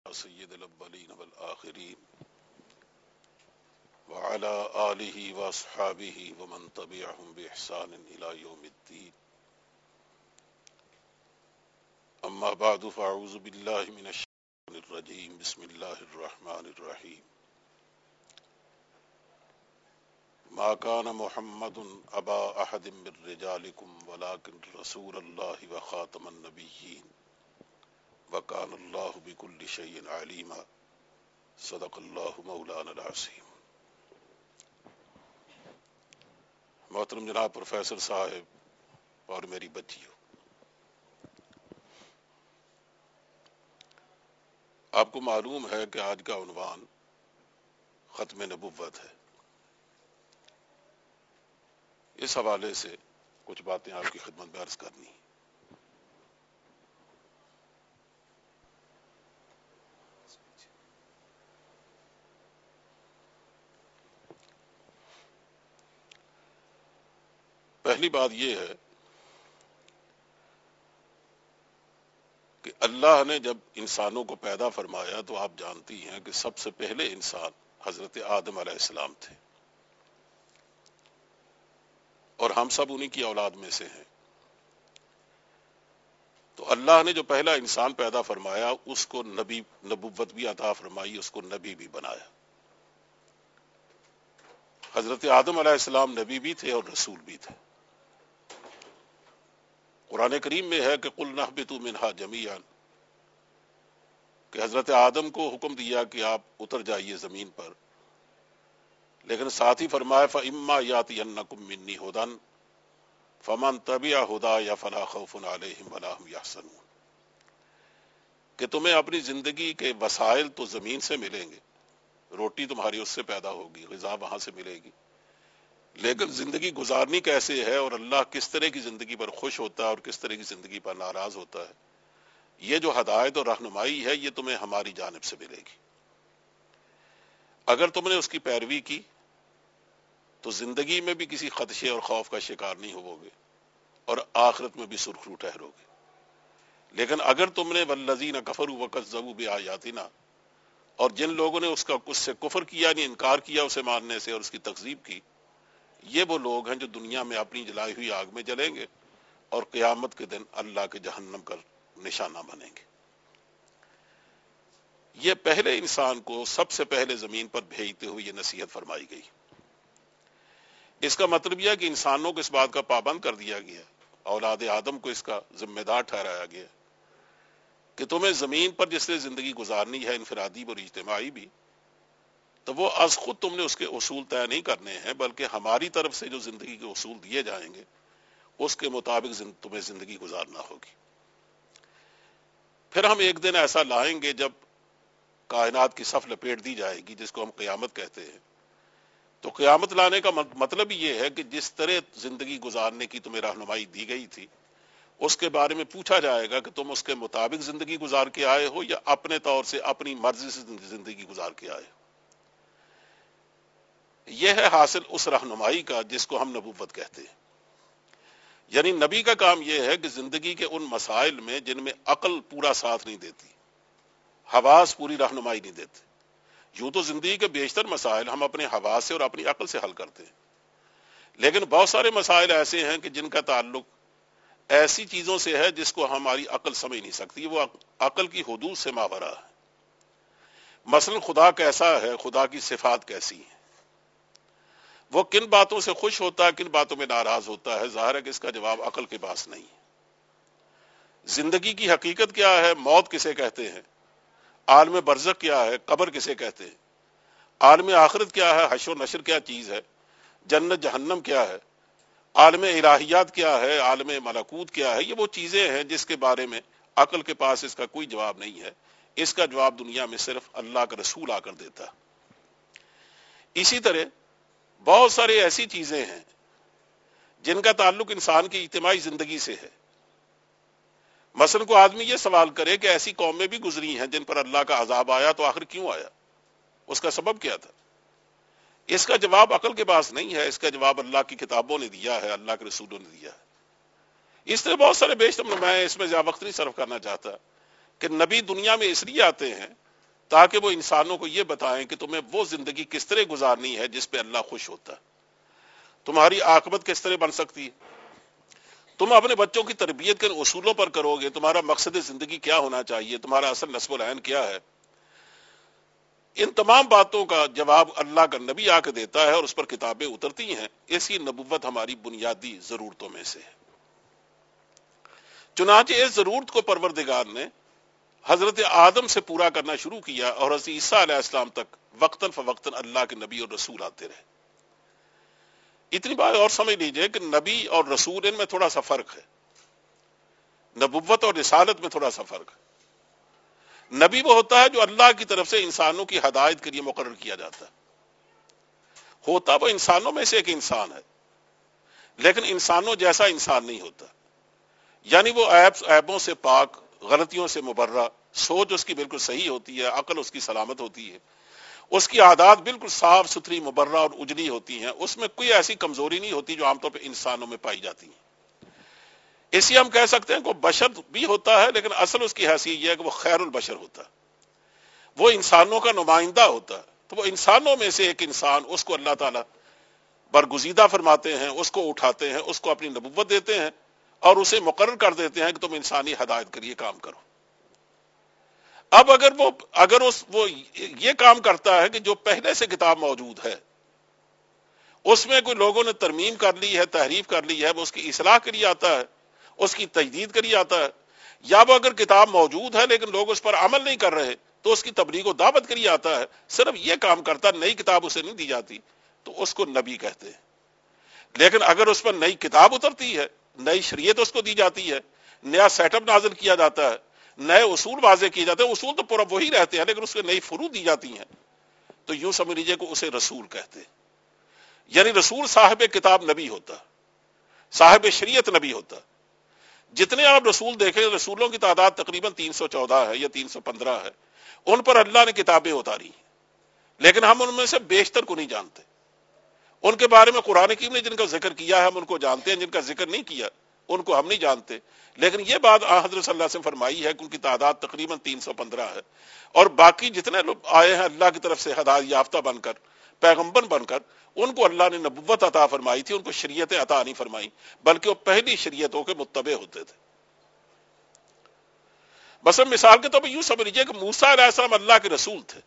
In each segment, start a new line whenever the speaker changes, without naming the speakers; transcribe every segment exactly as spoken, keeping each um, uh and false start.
سید الاولین والآخرین وعلى آلہ واصحابہ ومن تبعہم بإحسان الى یوم الدین اما بعد فاعوذ باللہ من الشیطان الرجیم بسم اللہ الرحمن الرحیم ما كان محمد ابا احد من رجالکم ولکن رسول اللہ وخاتم النبیین وکان اللہ بکل شیء علیما صدق اللہ مولانا العظیم۔ محترم جناب پروفیسر صاحب اور میری بچیوں، آپ کو معلوم ہے کہ آج کا عنوان ختم نبوت ہے۔ اس حوالے سے کچھ باتیں آپ کی خدمت میں عرض کرنی ہیں۔ پہلی بات یہ ہے کہ اللہ نے جب انسانوں کو پیدا فرمایا تو آپ جانتی ہیں کہ سب سے پہلے انسان حضرت آدم علیہ السلام تھے، اور ہم سب انہی کی اولاد میں سے ہیں۔ تو اللہ نے جو پہلا انسان پیدا فرمایا اس کو نبی نبوت بھی عطا فرمائی، اس کو نبی بھی بنایا۔ حضرت آدم علیہ السلام نبی بھی تھے اور رسول بھی تھے۔ قرآن کریم میں ہے کہ قُلْ نَهْبِطُوا مِنْهَا جَمِيعًا، کہ حضرت آدم کو حکم دیا کہ آپ اتر جائیے زمین پر، لیکن ساتھ ہی فرمایا فَإِمَّا يَأْتِيَنَّكُم مِّنِّي هُدًى فَمَن تَبِعَ هُدَايَ فَلَا خَوْفٌ عَلَيْهِمْ وَلَا هُمْ يَحْزَنُونَ، کہ تمہیں اپنی زندگی کے وسائل تو زمین سے ملیں گے، روٹی تمہاری اس سے پیدا ہوگی، غذا وہاں سے ملے گی، لیکن زندگی گزارنی کیسے ہے اور اللہ کس طرح کی زندگی پر خوش ہوتا ہے اور کس طرح کی زندگی پر ناراض ہوتا ہے، یہ جو ہدایت اور رہنمائی ہے یہ تمہیں ہماری جانب سے ملے گی۔ اگر تم نے اس کی پیروی کی تو زندگی میں بھی کسی خدشے اور خوف کا شکار نہیں ہوو گے اور آخرت میں بھی سرخرو ٹھہرو گے۔ لیکن اگر تم نے والذین کفروا وکذبوا بآیاتنا، اور جن لوگوں نے اس کا اس سے کفر کیا، یعنی انکار کیا اسے ماننے سے اور اس کی تکذیب کی، یہ وہ لوگ ہیں جو دنیا میں اپنی جلائی ہوئی آگ میں جلیں گے اور قیامت کے دن اللہ کے جہنم کا نشانہ بنیں گے۔ یہ پہلے انسان کو سب سے پہلے زمین پر بھیجتے ہوئے یہ نصیحت فرمائی گئی۔ اس کا مطلب یہ ہے کہ انسانوں کو اس بات کا پابند کر دیا گیا، اولاد آدم کو اس کا ذمہ دار ٹھہرایا گیا کہ تمہیں زمین پر جس سے زندگی گزارنی ہے، انفرادی اور اجتماعی بھی، تو وہ از خود تم نے اس کے اصول طے نہیں کرنے ہیں، بلکہ ہماری طرف سے جو زندگی کے اصول دیے جائیں گے اس کے مطابق تمہیں زندگی گزارنا ہوگی۔ پھر ہم ایک دن ایسا لائیں گے جب کائنات کی صف لپیٹ دی جائے گی، جس کو ہم قیامت کہتے ہیں۔ تو قیامت لانے کا مطلب یہ ہے کہ جس طرح زندگی گزارنے کی تمہیں رہنمائی دی گئی تھی اس کے بارے میں پوچھا جائے گا کہ تم اس کے مطابق زندگی گزار کے آئے ہو یا اپنے طور سے اپنی مرضی سے زندگی گزار کے آئے ہو۔ یہ ہے حاصل اس رہنمائی کا جس کو ہم نبوت کہتے ہیں۔ یعنی نبی کا کام یہ ہے کہ زندگی کے ان مسائل میں جن میں عقل پورا ساتھ نہیں دیتی، حواس پوری رہنمائی نہیں دیتے، یوں تو زندگی کے بیشتر مسائل ہم اپنے حواس سے اور اپنی عقل سے حل کرتے ہیں، لیکن بہت سارے مسائل ایسے ہیں کہ جن کا تعلق ایسی چیزوں سے ہے جس کو ہماری عقل سمجھ نہیں سکتی، وہ عقل کی حدود سے ماورا ہے۔ مثلا خدا کیسا ہے، خدا کی صفات کیسی ہیں، وہ کن باتوں سے خوش ہوتا ہے، کن باتوں میں ناراض ہوتا ہے، ظاہر ہے کہ اس کا جواب عقل کے پاس نہیں ہے۔ زندگی کی حقیقت کیا ہے، موت کسے کہتے ہیں، عالم برزخ کیا ہے، قبر کسے کہتے ہیں، عالم آخرت کیا ہے، حشر و نشر کیا چیز ہے، جنت جہنم کیا ہے، عالم الہیات کیا ہے، عالم ملکوت کیا ہے، یہ وہ چیزیں ہیں جس کے بارے میں عقل کے پاس اس کا کوئی جواب نہیں ہے۔ اس کا جواب دنیا میں صرف اللہ کا رسول آ کر دیتا ہے۔ اسی طرح بہت ساری ایسی چیزیں ہیں جن کا تعلق انسان کی اجتماعی زندگی سے ہے۔ مثلا کو آدمی یہ سوال کرے کہ ایسی قومیں بھی گزری ہیں جن پر اللہ کا عذاب آیا، تو آخر کیوں آیا، اس کا سبب کیا تھا؟ اس کا جواب عقل کے پاس نہیں ہے، اس کا جواب اللہ کی کتابوں نے دیا ہے، اللہ کے رسولوں نے دیا ہے۔ اس طرح بہت سارے بیشتر، میں اس میں زیادہ وقت نہیں صرف کرنا چاہتا کہ نبی دنیا میں اس لیے آتے ہیں تاکہ وہ انسانوں کو یہ بتائیں کہ تمہیں وہ زندگی کس طرح گزارنی ہے جس پہ اللہ خوش ہوتا ہے، تمہاری عاقبت کس طرح بن سکتی ہے، تم اپنے بچوں کی تربیت کے اصولوں پر کرو گے، تمہارا مقصد زندگی کیا ہونا چاہیے، تمہارا اصل نصب العین کیا ہے۔ ان تمام باتوں کا جواب اللہ کا نبی آ کے دیتا ہے اور اس پر کتابیں اترتی ہیں۔ اسی نبوت ہماری بنیادی ضرورتوں میں سے ہے۔ چنانچہ اس ضرورت کو پروردگار نے حضرت آدم سے پورا کرنا شروع کیا اور حضرت عیسیٰ علیہ السلام تک وقتاً فوقتاً اللہ کے نبی اور رسول آتے رہے۔ اتنی بات اور سمجھ لیجئے کہ نبی اور رسول ان میں تھوڑا سا فرق ہے، نبوت اور رسالت میں تھوڑا سا فرق ہے۔ نبی وہ ہوتا ہے جو اللہ کی طرف سے انسانوں کی ہدایت کے لیے مقرر کیا جاتا ہے، ہوتا وہ انسانوں میں سے ایک انسان ہے لیکن انسانوں جیسا انسان نہیں ہوتا، یعنی وہ عیب عیبوں سے پاک، غلطیوں سے مبرہ، سوچ اس کی بالکل صحیح ہوتی ہے، عقل اس کی سلامت ہوتی ہے، اس کی عادات بالکل صاف ستھری مبرہ اور اجلی ہوتی ہیں، اس میں کوئی ایسی کمزوری نہیں ہوتی جو عام طور پہ انسانوں میں پائی جاتی ہیں۔ اسی ہم کہہ سکتے ہیں کہ وہ بشر بھی ہوتا ہے لیکن اصل اس کی حیثیت یہ ہے کہ وہ خیر البشر ہوتا ہے، وہ انسانوں کا نمائندہ ہوتا ہے، تو وہ انسانوں میں سے ایک انسان، اس کو اللہ تعالیٰ برگزیدہ فرماتے ہیں، اس کو اٹھاتے ہیں، اس کو اپنی نبوت دیتے ہیں اور اسے مقرر کر دیتے ہیں کہ تم انسانی ہدایت کے لیے کام کرو۔ اب اگر وہ اگر اس وہ یہ کام کرتا ہے کہ جو پہلے سے کتاب موجود ہے اس میں کوئی لوگوں نے ترمیم کر لی ہے، تحریف کر لی ہے، وہ اس کی اصلاح کے لیے آتا ہے، اس کی تجدید کے لیے آتا ہے، یا وہ اگر کتاب موجود ہے لیکن لوگ اس پر عمل نہیں کر رہے تو اس کی تبلیغ و دعوت کے لیے آتا ہے، صرف یہ کام کرتا ہے، نئی کتاب اسے نہیں دی جاتی، تو اس کو نبی کہتے ہیں۔ لیکن اگر اس پر نئی کتاب اترتی ہے، نئی شریعت اس کو دی جاتی ہے، نیا سیٹ اپ نازل کیا جاتا ہے، نئے اصول واضح کیے جاتے ہیں، اصول تو پورا وہی رہتے ہیں لیکن اس کے نئی فروع دی جاتی ہیں، تو یوں سمجھ لیجیے کہ اسے رسول کہتے ہیں۔ یعنی رسول صاحب کتاب نبی ہوتا، صاحب شریعت نبی ہوتا۔ جتنے آپ رسول دیکھیں، رسولوں کی تعداد تقریباً تین سو چودہ ہے یا تین سو پندرہ ہے، ان پر اللہ نے کتابیں اتاری، لیکن ہم ان میں سے بیشتر کو نہیں جانتے۔ ان کے بارے میں قرآن کریم نے جن کا ذکر کیا ہے ہم ان کو جانتے ہیں، جن کا ذکر نہیں کیا ان کو ہم نہیں جانتے، لیکن یہ بات آن حضرت صلی اللہ علیہ وسلم فرمائی ہے کہ ان کی تعداد تقریباً تین سو پندرہ ہے، اور باقی جتنے لوگ آئے ہیں اللہ کی طرف سے ہدایت یافتہ بن کر، پیغمبر بن کر، ان کو اللہ نے نبوت عطا فرمائی تھی، ان کو شریعتیں عطا نہیں فرمائی، بلکہ وہ پہلی شریعتوں کے متبع ہوتے تھے۔ بس مثال کے طور پر یوں سمجھ لیجیے کہ موسیٰ علیہ السلام اللہ کے رسول تھے،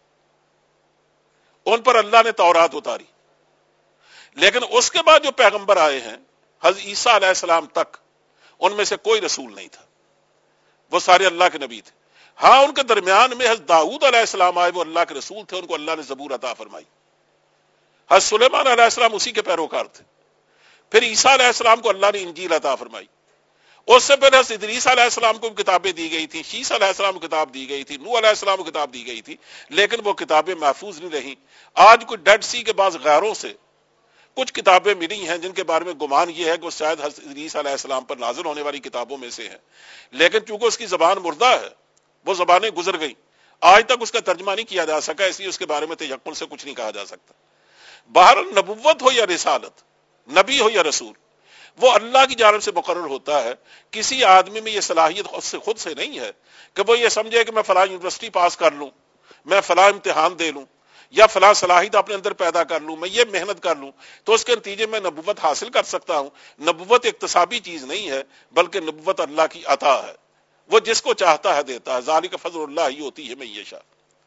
ان پر اللہ نے تورات اتاری، لیکن اس کے بعد جو پیغمبر آئے ہیں حضرت عیسیٰ علیہ السلام تک، ان میں سے کوئی رسول نہیں تھا، وہ سارے اللہ کے نبی تھے۔ ہاں ان کے درمیان میں حضرت داؤد علیہ السلام آئے، وہ اللہ کے رسول تھے، ان کو اللہ نے زبور عطا فرمائی۔ حضرت سلیمان علیہ السلام اسی کے پیروکار تھے۔ پھر عیسیٰ علیہ السلام کو اللہ نے انجیل عطا فرمائی۔ اس سے پہلے حضرت ادریس علیہ السلام کو کتابیں دی گئی تھی، شیس علیہ السلام کو کتاب دی گئی تھی، نوح علیہ السلام کو کتاب دی گئی تھی، لیکن وہ کتابیں محفوظ نہیں رہیں۔ آج کوئی ڈیڈ سی کے بعض غاروں سے کچھ کتابیں ملی ہیں جن کے بارے میں گمان یہ ہے کہ وہ شاید حضرت ادریس علیہ السلام پر نازل ہونے والی کتابوں میں سے ہیں، لیکن چونکہ اس کی زبان مردہ ہے، وہ زبانیں گزر گئیں، آج تک اس کا ترجمہ نہیں کیا جا سکا، اس لیے اس کے بارے میں تیقن سے کچھ نہیں کہا جا سکتا۔ بہرحال نبوت ہو یا رسالت، نبی ہو یا رسول، وہ اللہ کی جانب سے مقرر ہوتا ہے۔ کسی آدمی میں یہ صلاحیت خود سے خود سے نہیں ہے کہ وہ یہ سمجھے کہ میں فلاں یونیورسٹی پاس کر لوں، میں فلاں امتحان دے لوں، یا فلاں صلاحیت اپنے اندر پیدا کر لوں، میں یہ محنت کر لوں تو اس کے نتیجے میں نبوت حاصل کر سکتا ہوں۔ نبوت اکتسابی چیز نہیں ہے بلکہ نبوت اللہ کی عطا ہے، وہ جس کو چاہتا ہے دیتا ہے، ذالک فضل اللہ یؤتیہ ہے من یشاء۔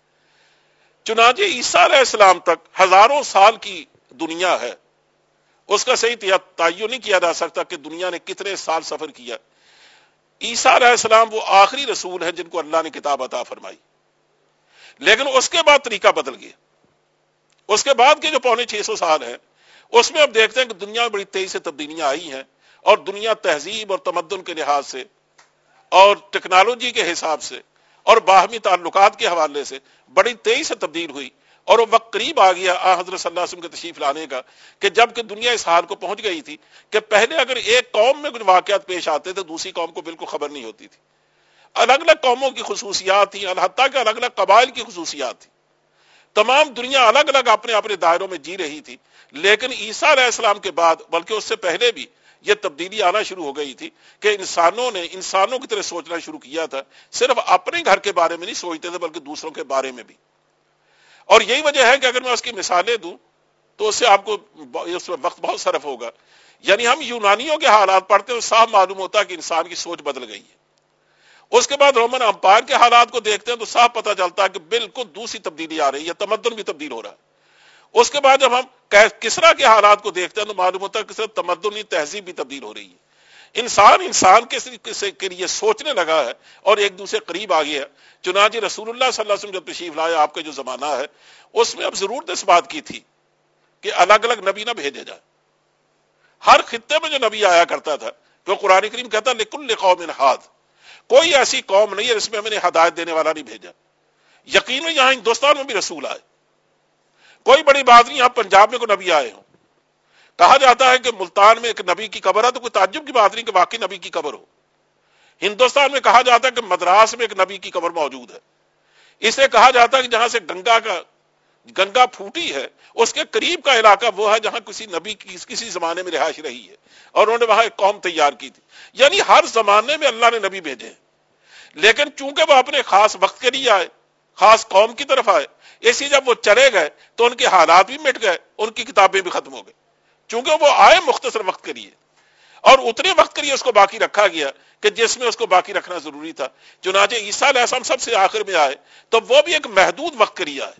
چنانچہ عیسیٰ علیہ السلام تک ہزاروں سال کی دنیا ہے، اس کا صحیح تعین نہیں کیا جا سکتا کہ دنیا نے کتنے سال سفر کیا۔ عیسیٰ علیہ السلام وہ آخری رسول ہیں جن کو اللہ نے کتاب عطا فرمائی، لیکن اس کے بعد طریقہ بدل گیا۔ اس کے بعد کے جو پونے چھ سو سال ہیں اس میں اب دیکھتے ہیں کہ دنیا میں بڑی تیزی سے تبدیلیاں آئی ہیں، اور دنیا تہذیب اور تمدن کے لحاظ سے اور ٹیکنالوجی کے حساب سے اور باہمی تعلقات کے حوالے سے بڑی تیزی سے تبدیل ہوئی، اور وہ وقت قریب آ گیا آن حضرت صلی اللہ علیہ وسلم کے تشریف لانے کا کہ جب کہ دنیا اس حال کو پہنچ گئی تھی کہ پہلے اگر ایک قوم میں کچھ واقعات پیش آتے تھے دوسری قوم کو بالکل خبر نہیں ہوتی تھی۔ الگ الگ قوموں کی خصوصیات تھیں، حتیٰ کہ الگ الگ قبائل کی خصوصیات تھیں، تمام دنیا الگ الگ اپنے اپنے دائروں میں جی رہی تھی۔ لیکن عیسیٰ علیہ السلام کے بعد بلکہ اس سے پہلے بھی یہ تبدیلی آنا شروع ہو گئی تھی کہ انسانوں نے انسانوں کی طرح سوچنا شروع کیا تھا، صرف اپنے گھر کے بارے میں نہیں سوچتے تھے بلکہ دوسروں کے بارے میں بھی۔ اور یہی وجہ ہے کہ اگر میں اس کی مثالیں دوں تو اس سے آپ کو اس میں وقت بہت صرف ہوگا. یعنی ہم یونانیوں کے حالات پڑھتے ہیں تو صاف معلوم ہوتا ہے کہ انسان کی سوچ بدل گئی ہے. اس کے بعد رومن امپائر کے حالات کو دیکھتے ہیں تو صاف پتہ چلتا ہے کہ بالکل دوسری تبدیلی آ رہی ہے, تمدن بھی تبدیل ہو رہا ہے. اس کے بعد جب ہم کسرا کے حالات کو دیکھتے ہیں تو معلوم ہوتا ہے کہ تمدنی تہذیب بھی تبدیل ہو رہی ہے. انسان انسان کے لیے سوچنے لگا ہے اور ایک دوسرے قریب آ گیا. چنانچہ رسول اللہ صلی اللہ علیہ وسلم جب تشریف لائے, آپ کا جو زمانہ ہے اس میں اب ضرورت اس بات کی تھی کہ الگ الگ نبی نہ بھیجے جائے. ہر خطے میں جو نبی آیا کرتا تھا, جو قرآن کریم کہتا ہے لکل قوم ہاد, کوئی ایسی قوم نہیں ہے جس میں ہم نے ہدایت دینے والا نہیں بھیجا. یقیناً یہاں ہندوستان میں بھی رسول آئے, کوئی بڑی بات نہیں یہاں پنجاب میں کوئی نبی آئے ہوں. کہا جاتا ہے کہ ملتان میں ایک نبی کی قبر ہے تو کوئی تعجب کی بات نہیں کہ واقعی نبی کی قبر ہو. ہندوستان میں کہا جاتا ہے کہ مدراس میں ایک نبی کی قبر موجود ہے. اسے کہا جاتا ہے کہ جہاں سے گنگا کا گنگا پھوٹی ہے اس کے قریب کا علاقہ وہ ہے جہاں کسی نبی کی کسی زمانے میں رہائش رہی ہے اور انہوں نے وہاں ایک قوم تیار کی تھی. یعنی ہر زمانے میں اللہ نے نبی بھیجے ہیں, لیکن چونکہ وہ اپنے خاص وقت کے لیے آئے, خاص قوم کی طرف آئے, اسی جب وہ چلے گئے تو ان کے حالات بھی مٹ گئے, ان کی کتابیں بھی ختم ہو گئی, چونکہ وہ آئے مختصر وقت کے لیے اور اتنے وقت کے لیے اس کو باقی رکھا گیا کہ جس میں اس کو باقی رکھنا ضروری تھا. چنانچہ عیسیٰ علیہ السلام سب سے آخر میں آئے تو وہ بھی ایک محدود وقت کے لیے آئے,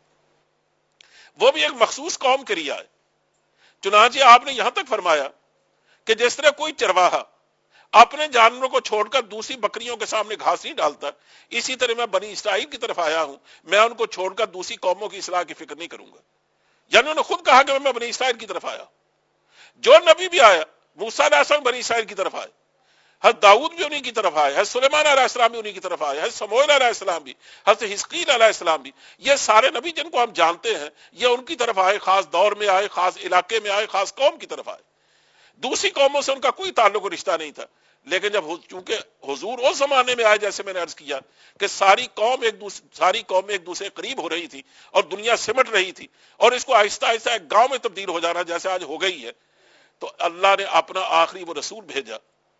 وہ بھی ایک مخصوص قوم کے لیے آئے. چنانچہ آپ نے یہاں تک فرمایا کہ جس طرح کوئی چرواہا اپنے جانوروں کو چھوڑ کر دوسری بکریوں کے سامنے گھاس نہیں ڈالتا, اسی طرح میں بنی اسرائیل کی طرف آیا ہوں, میں ان کو چھوڑ کر دوسری قوموں کی اصلاح کی فکر نہیں کروں گا. یعنی انہوں نے خود کہا کہ میں بنی اسرائیل کی طرف آیا. جو نبی بھی آیا, موسیٰ علیہ السلام بنی اسرائیل کی طرف آئے, حضرت داؤد بھی انہی کی طرف آئے, حضرت سلیمان علیہ السلام بھی انہی کی طرف آئے, حضرت سموئیل علیہ السلام بھی, حضرت حزقیل علیہ السلام بھی. یہ سارے نبی جن کو ہم جانتے ہیں یہ ان کی طرف آئے, خاص دور میں آئے, خاص علاقے میں آئے, خاص قوم کی طرف آئے. دوسری قوموں سے ان کا کوئی تعلق و رشتہ نہیں تھا. لیکن جب چونکہ حضور اس زمانے میں آئے, جیسے میں نے عرض کیا کہ ساری قوم ایک دوسرے ساری قوم ایک دوسرے قریب ہو رہی تھی اور دنیا سمٹ رہی تھی, اور اس کو آہستہ آہستہ ایک گاؤں میں تبدیل ہو جانا جیسے آج ہو گئی ہے, تو اللہ نے اپنا آخری وہ رسول بھیجا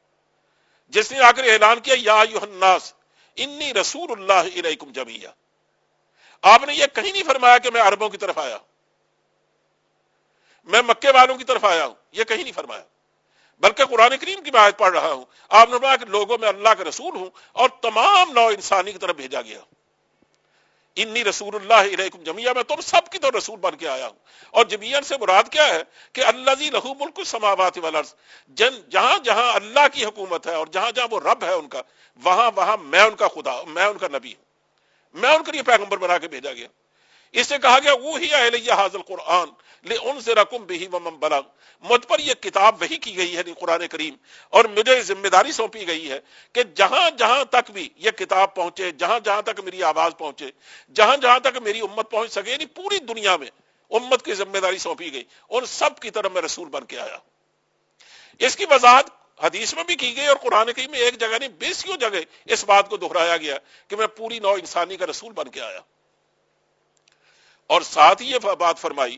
جس نے آ کر اعلان کیا یا ایھا الناس انی رسول اللہ الیکم جمیعا. آپ نے یہ کہیں نہیں فرمایا کہ میں عربوں کی طرف آیا, میں مکے والوں کی طرف آیا ہوں, یہ کہیں نہیں فرمایا, بلکہ قرآن کریم کی میں آیت پڑھ رہا ہوں. آپ نے فرمایا کہ لوگوں میں اللہ کا رسول ہوں اور تمام نوع انسانی کی طرف بھیجا گیا. انی رسول اللہ الیکم جمیعا, میں تم سب کی طرف رسول بن کے آیا ہوں. اور جمیعا سے مراد کیا ہے کہ الذی لہ ملک السماوات والارض, جن جہاں جہاں اللہ کی حکومت ہے اور جہاں جہاں وہ رب ہے ان کا, وہاں وہاں میں ان کا خدا, میں ان کا نبی ہوں, میں ان کے لیے پیغمبر بنا کے بھیجا گیا. اس سے کہا گیا اوحی الی ھذا القرآن لانذرکم بہ ومن بلغ, مجھ پر یہ کتاب وحی کی گئی ہے قرآن کریم, اور مجھے ذمہ داری سونپی گئی ہے کہ جہاں جہاں تک بھی یہ کتاب پہنچے, جہاں جہاں تک میری آواز پہنچے, جہاں جہاں تک میری امت پہنچ سکے, یعنی پوری دنیا میں امت کی ذمہ داری سونپی گئی, ان سب کی طرف میں رسول بن کے آیا. اس کی وضاحت حدیث میں بھی کی گئی اور قرآن کریم میں ایک جگہ نہیں بیسیوں جگہ اس بات کو دہرایا گیا کہ میں پوری نوع انسانی کا رسول بن کے آیا. اور ساتھ ہی یہ بات فرمائی,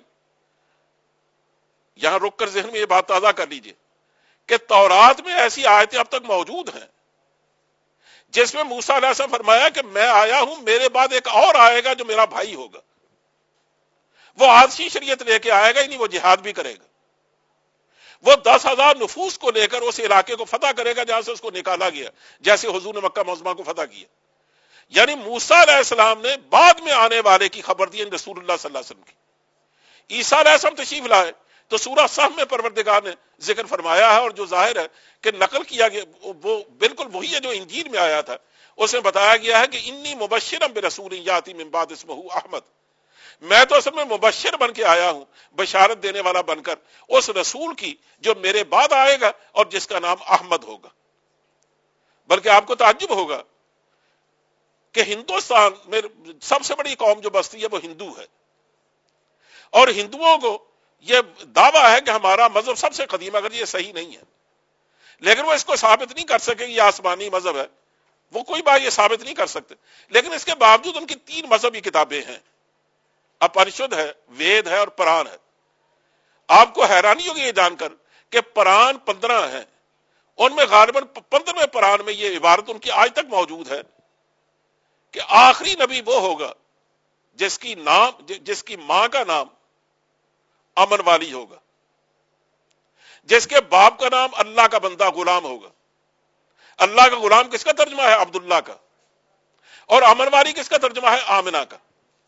یہاں رک کر ذہن میں یہ بات تازہ کر لیجئے کہ تورات میں ایسی آیتیں اب تک موجود ہیں جس میں موسیٰ علیہ السلام فرمایا کہ میں آیا ہوں, میرے بعد ایک اور آئے گا جو میرا بھائی ہوگا, وہ آدشی شریعت لے کے آئے گا, نہیں وہ جہاد بھی کرے گا, وہ دس ہزار نفوس کو لے کر اس علاقے کو فتح کرے گا جہاں سے اس کو نکالا گیا, جیسے حضور نے مکہ معظمہ کو فتح کیا. یعنی موسیٰ علیہ السلام نے بعد میں آنے والے کی خبر دی رسول اللہ صلی اللہ علیہ وسلم کی. عیسیٰ علیہ السلام تشریف لائے تو سورہ صح میں پروردگار نے ذکر فرمایا ہے, اور جو ظاہر ہے کہ نقل کیا گیا وہ بالکل وہی ہے جو انجیل میں آیا تھا. اس میں بتایا گیا ہے کہ انی مبشرا برسول یاتی من بعد اسمہ احمد, میں تو اصل میں مبشر بن کے آیا ہوں, بشارت دینے والا بن کر اس رسول کی جو میرے بعد آئے گا اور جس کا نام احمد ہوگا. بلکہ آپ کو تعجب ہوگا کہ ہندوستان میں سب سے بڑی قوم جو بستی ہے وہ ہندو ہے, اور ہندوؤں کو یہ دعویٰ ہے کہ ہمارا مذہب سب سے قدیم, اگر یہ صحیح نہیں ہے, لیکن وہ اس کو ثابت نہیں کر سکے یہ آسمانی مذہب ہے, وہ کوئی بات یہ ثابت نہیں کر سکتے. لیکن اس کے باوجود ان کی تین مذہبی کتابیں ہیں, اپنشد ہے, وید ہے اور پران ہے. آپ کو حیرانی ہوگی یہ جان کر کہ پران پندرہ ہیں, ان میں غالباً پندرہویں پران میں یہ عبارت ان کی آج تک موجود ہے کہ آخری نبی وہ ہوگا جس کی نام جس کی ماں کا نام امن والی ہوگا، جس کے باپ کا نام اللہ کا بندہ غلام ہوگا. اللہ کا غلام کس کا ترجمہ ہے؟ عبداللہ کا. اور امن والی کس کا ترجمہ ہے؟ آمنہ کا.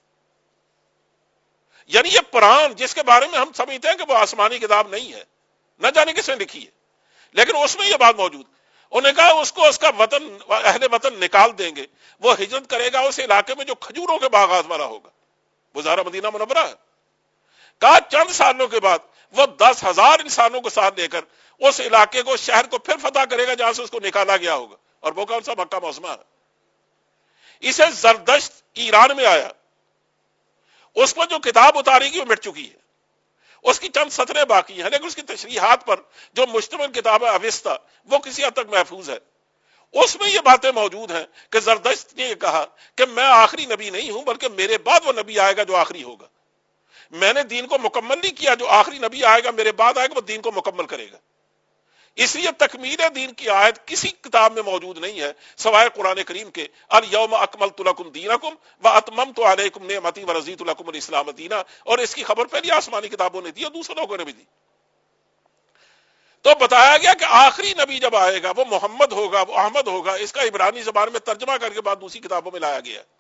یعنی یہ قرآن جس کے بارے میں ہم سمجھتے ہیں کہ وہ آسمانی کتاب نہیں ہے، نہ جانے کس نے لکھی ہے، لیکن اس میں یہ بات موجود. انہوں نے کہا اس کو اس کا وطن اہل وطن نکال دیں گے، وہ ہجرت کرے گا اس علاقے میں جو کھجوروں کے باغات والا ہوگا. وہ زارہ مدینہ منورہ ہے. کہا چند سالوں کے بعد وہ دس ہزار انسانوں کو ساتھ لے کر اس علاقے کو شہر کو پھر فتح کرے گا جہاں سے اس کو نکالا گیا ہوگا. اور وہ کون سا؟ مکہ معظمہ ہے. اسے زردشت ایران میں آیا، اس پر جو کتاب اتاری گی وہ مٹ چکی ہے، اس کی چند سطریں باقی ہیں، لیکن اس کی تشریحات پر جو مشتمل کتاب ہے اوستا وہ کسی حد تک محفوظ ہے. اس میں یہ باتیں موجود ہیں کہ زردشت نے یہ کہا کہ میں آخری نبی نہیں ہوں، بلکہ میرے بعد وہ نبی آئے گا جو آخری ہوگا. میں نے دین کو مکمل نہیں کیا، جو آخری نبی آئے گا میرے بعد آئے گا وہ دین کو مکمل کرے گا. اس لیے تکمیل دین کی آیت کسی کتاب میں موجود نہیں ہے سوائے قرآن کریم کے. الیوم اکملت لکم دینکم واتممت علیکم نعمتی ورضیت لکم الاسلام دینا. اور اس کی خبر پہلی آسمانی کتابوں نے دی اور دوسرے لوگوں نے بھی دی. تو بتایا گیا کہ آخری نبی جب آئے گا وہ محمد ہوگا، وہ احمد ہوگا. اس کا عبرانی زبان میں ترجمہ کر کے بعد دوسری کتابوں میں لایا گیا.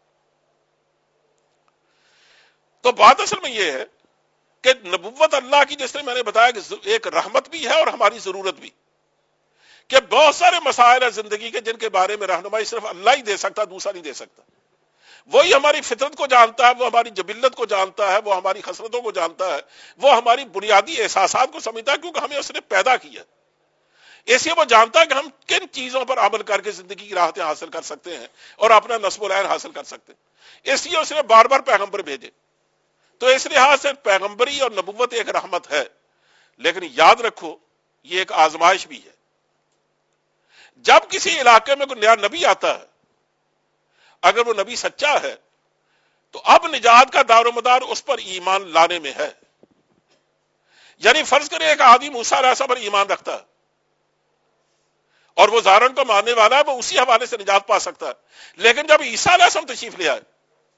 تو بات اصل میں یہ ہے کہ نبوت اللہ کی، جس نے میں نے بتایا کہ ایک رحمت بھی ہے اور ہماری ضرورت بھی، کہ بہت سارے مسائل ہیں زندگی کے جن کے بارے میں رہنمائی صرف اللہ ہی دے سکتا، دوسرا نہیں دے سکتا. وہی ہماری فطرت کو جانتا ہے، وہ ہماری جبلت کو جانتا ہے، وہ ہماری خصلتوں کو جانتا ہے، وہ ہماری بنیادی احساسات کو سمجھتا ہے، کیونکہ ہمیں اس نے پیدا کیا. اس لیے وہ جانتا ہے کہ ہم کن چیزوں پر عمل کر کے زندگی کی راحتیں حاصل کر سکتے ہیں اور اپنا نصب العین حاصل کر سکتے ہیں. اس لیے اس نے بار بار پیغمبر بھیجے. تو اس لحاظ سے پیغمبری اور نبوت ایک رحمت ہے، لیکن یاد رکھو یہ ایک آزمائش بھی ہے. جب کسی علاقے میں کوئی نیا نبی آتا ہے، اگر وہ نبی سچا ہے تو اب نجات کا دار و مدار اس پر ایمان لانے میں ہے. یعنی فرض کرے ایک آدمی موسیٰ علیہ السلام پر ایمان رکھتا ہے اور وہ زارن کو ماننے والا ہے، وہ اسی حوالے سے نجات پا سکتا ہے. لیکن جب عیسیٰ علیہ السلام تشریف لے آئے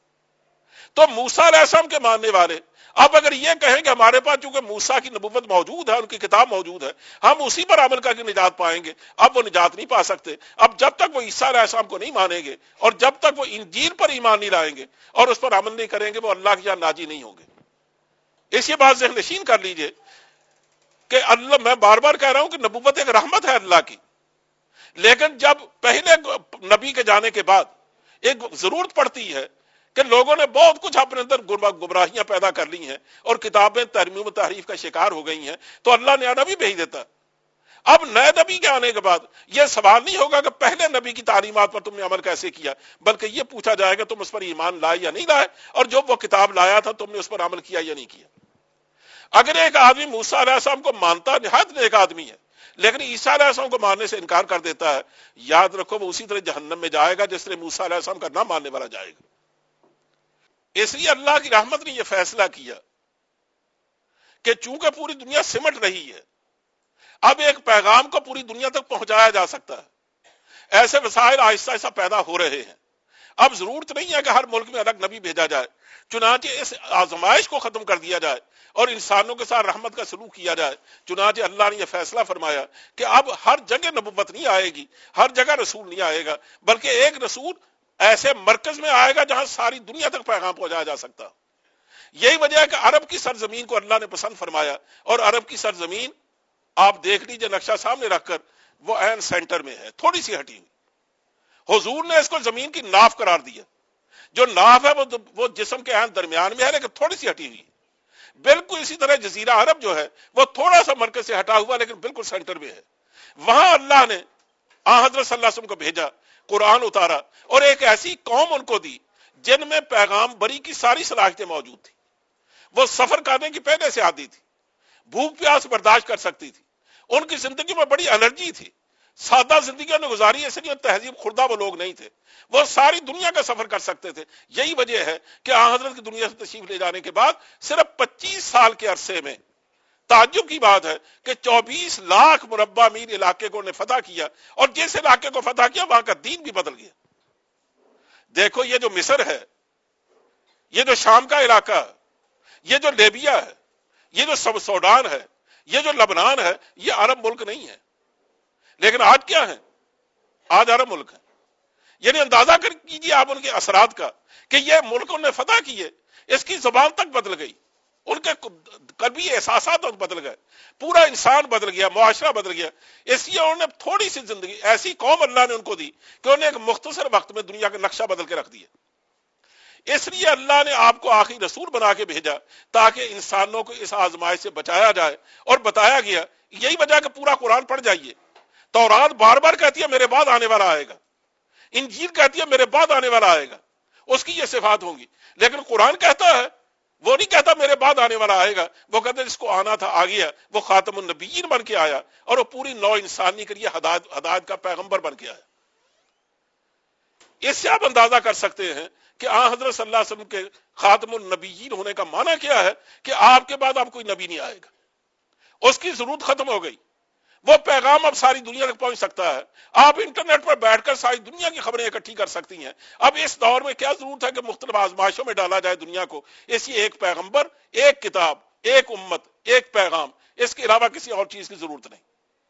تو موسیٰ علیہ السلام کے ماننے والے اب اگر یہ کہیں کہ ہمارے پاس چونکہ موسیٰ کی نبوت موجود ہے، ان کی کتاب موجود ہے، ہم اسی پر عمل کر کے نجات پائیں گے، اب وہ نجات نہیں پا سکتے. اب جب تک وہ عیسیٰ علیہ السلام کو نہیں مانیں گے اور جب تک وہ انجیل پر ایمان نہیں لائیں گے اور اس پر عمل نہیں کریں گے، وہ اللہ کی یہاں ناجی نہیں ہوں گے. اس یہ بات ذہن نشین کر لیجئے کہ اللہ، میں بار بار کہہ رہا ہوں کہ نبوت ایک رحمت ہے اللہ کی، لیکن جب پہلے نبی کے جانے کے بعد ایک ضرورت پڑتی ہے کہ لوگوں نے بہت کچھ اپنے اندر گمراہیاں پیدا کر لی ہیں اور کتابیں ترمیم و تحریف کا شکار ہو گئی ہیں، تو اللہ نیا نبی بھیج دیتا. اب نئے نبی کے آنے کے بعد یہ سوال نہیں ہوگا کہ پہلے نبی کی تعلیمات پر تم نے عمل کیسے کیا، بلکہ یہ پوچھا جائے گا تم اس پر ایمان لائے یا نہیں لائے، اور جو وہ کتاب لایا تھا تم نے اس پر عمل کیا یا نہیں کیا. اگر ایک آدمی موسیٰ علیہ السلام کو مانتا، نہایت نیک آدمی ہے، لیکن عیسیٰ علیہ السلام کو ماننے سے انکار کر دیتا ہے، یاد رکھو وہ اسی طرح جہنم میں جائے گا جس طرح موسیٰ علیہ السلام کا نہ ماننے والا جائے گا. اس لیے اللہ کی رحمت نے یہ فیصلہ کیا کہ چونکہ پوری دنیا سمٹ رہی ہے، اب ایک پیغام کو پوری دنیا تک پہنچایا جا سکتا ہے. ایسے وسائل آہستہ آہستہ پیدا ہو رہے ہیں. اب ضرورت نہیں ہے کہ ہر ملک میں الگ نبی بھیجا جائے، چنانچہ اس آزمائش کو ختم کر دیا جائے اور انسانوں کے ساتھ رحمت کا سلوک کیا جائے. چنانچہ اللہ نے یہ فیصلہ فرمایا کہ اب ہر جگہ نبوت نہیں آئے گی، ہر جگہ رسول نہیں آئے گا، بلکہ ایک رسول ایسے مرکز میں آئے گا جہاں ساری دنیا تک پیغام پہنچایا جا سکتا. یہی وجہ ہے کہ عرب کی سرزمین کو اللہ نے پسند فرمایا، اور عرب کی سرزمین آپ دیکھ لیجئے نقشہ سامنے رکھ کر، وہ عین سینٹر میں ہے، تھوڑی سی ہٹی ہوئی. حضور نے اس کو زمین کی ناف قرار دیا. جو ناف ہے وہ وہ جسم کے عین درمیان میں ہے، لیکن تھوڑی سی ہٹی ہوئی. بالکل اسی طرح جزیرہ عرب جو ہے وہ تھوڑا سا مرکز سے ہٹا ہوا لیکن بالکل سینٹر میں ہے. وہاں اللہ نے آن حضرت صلی اللہ علیہ وسلم کو بھیجا، قرآن اتارا، اور ایک ایسی قوم ان کو دی جن میں پیغام بری کی ساری صلاحیتیں موجود تھی. وہ سفر کرنے کی پہلے سے عادی تھی، بھوک پیاس برداشت کر سکتی تھی، ان کی زندگی میں بڑی انرجی تھی، سادہ زندگی انہوں نے گزاری، اس لیے تہذیب خوردہ وہ لوگ نہیں تھے، وہ ساری دنیا کا سفر کر سکتے تھے. یہی وجہ ہے کہ آن حضرت کی دنیا سے تشریف لے جانے کے بعد صرف پچیس سال کے عرصے میں، تعجب کی بات ہے کہ چوبیس لاکھ مربع میل علاقے کو نے فتح کیا، اور جس علاقے کو فتح کیا وہاں کا دین بھی بدل گیا. دیکھو یہ جو مصر ہے یہ جو شام کا علاقہ ہے، یہ جو لیبیا ہے، یہ جو سب سوڈان ہے، یہ جو لبنان ہے، یہ عرب ملک نہیں ہے، لیکن آج کیا ہے؟ آج عرب ملک ہے۔ یعنی اندازہ کر کیجیے آپ ان کے اثرات کا، کہ یہ ملک انہوں نے فتح کیے، اس کی زبان تک بدل گئی، ان کے قلبی احساسات بدل گئے، پورا انسان بدل گیا، معاشرہ بدل گیا۔ اس لیے انہوں نے تھوڑی سی زندگی، ایسی قوم اللہ نے ان کو دی کہ انہوں نے ایک مختصر وقت میں دنیا کا نقشہ بدل کے رکھ دیا۔ اس لیے اللہ نے آپ کو آخری رسول بنا کے بھیجا تاکہ انسانوں کو اس آزمائش سے بچایا جائے، اور بتایا گیا، یہی وجہ کہ پورا قرآن پڑھ جائیے۔ تورات بار بار کہتی ہے میرے بعد آنے والا آئے گا، انجیل کہتی ہے میرے بعد آنے والا آئے گا، اس کی یہ صفات ہوں گی، لیکن قرآن کہتا ہے، وہ نہیں کہتا میرے بعد آنے والا آئے گا، وہ کہتے جس کو آنا تھا آ گیا، وہ خاتم النبیین بن کے آیا، اور وہ پوری نو انسانی کے لیے ہدایت ہدایت کا پیغمبر بن کے آیا۔ اس سے آپ اندازہ کر سکتے ہیں کہ آن حضرت صلی اللہ علیہ وسلم کے خاتم النبیین ہونے کا معنی کیا ہے، کہ آپ کے بعد اب کوئی نبی نہیں آئے گا، اس کی ضرورت ختم ہو گئی، وہ پیغام اب ساری دنیا تک پہنچ سکتا ہے، آپ انٹرنیٹ پر بیٹھ کر ساری دنیا کی خبریں اکٹھی کر سکتی ہیں۔ اب اس دور میں کیا ضرورت ہے کہ مختلف آزمائشوں میں ڈالا جائے دنیا کو؟ اس لیے ایک پیغمبر، ایک کتاب، ایک امت، ایک پیغام، اس کے علاوہ کسی اور چیز کی ضرورت نہیں۔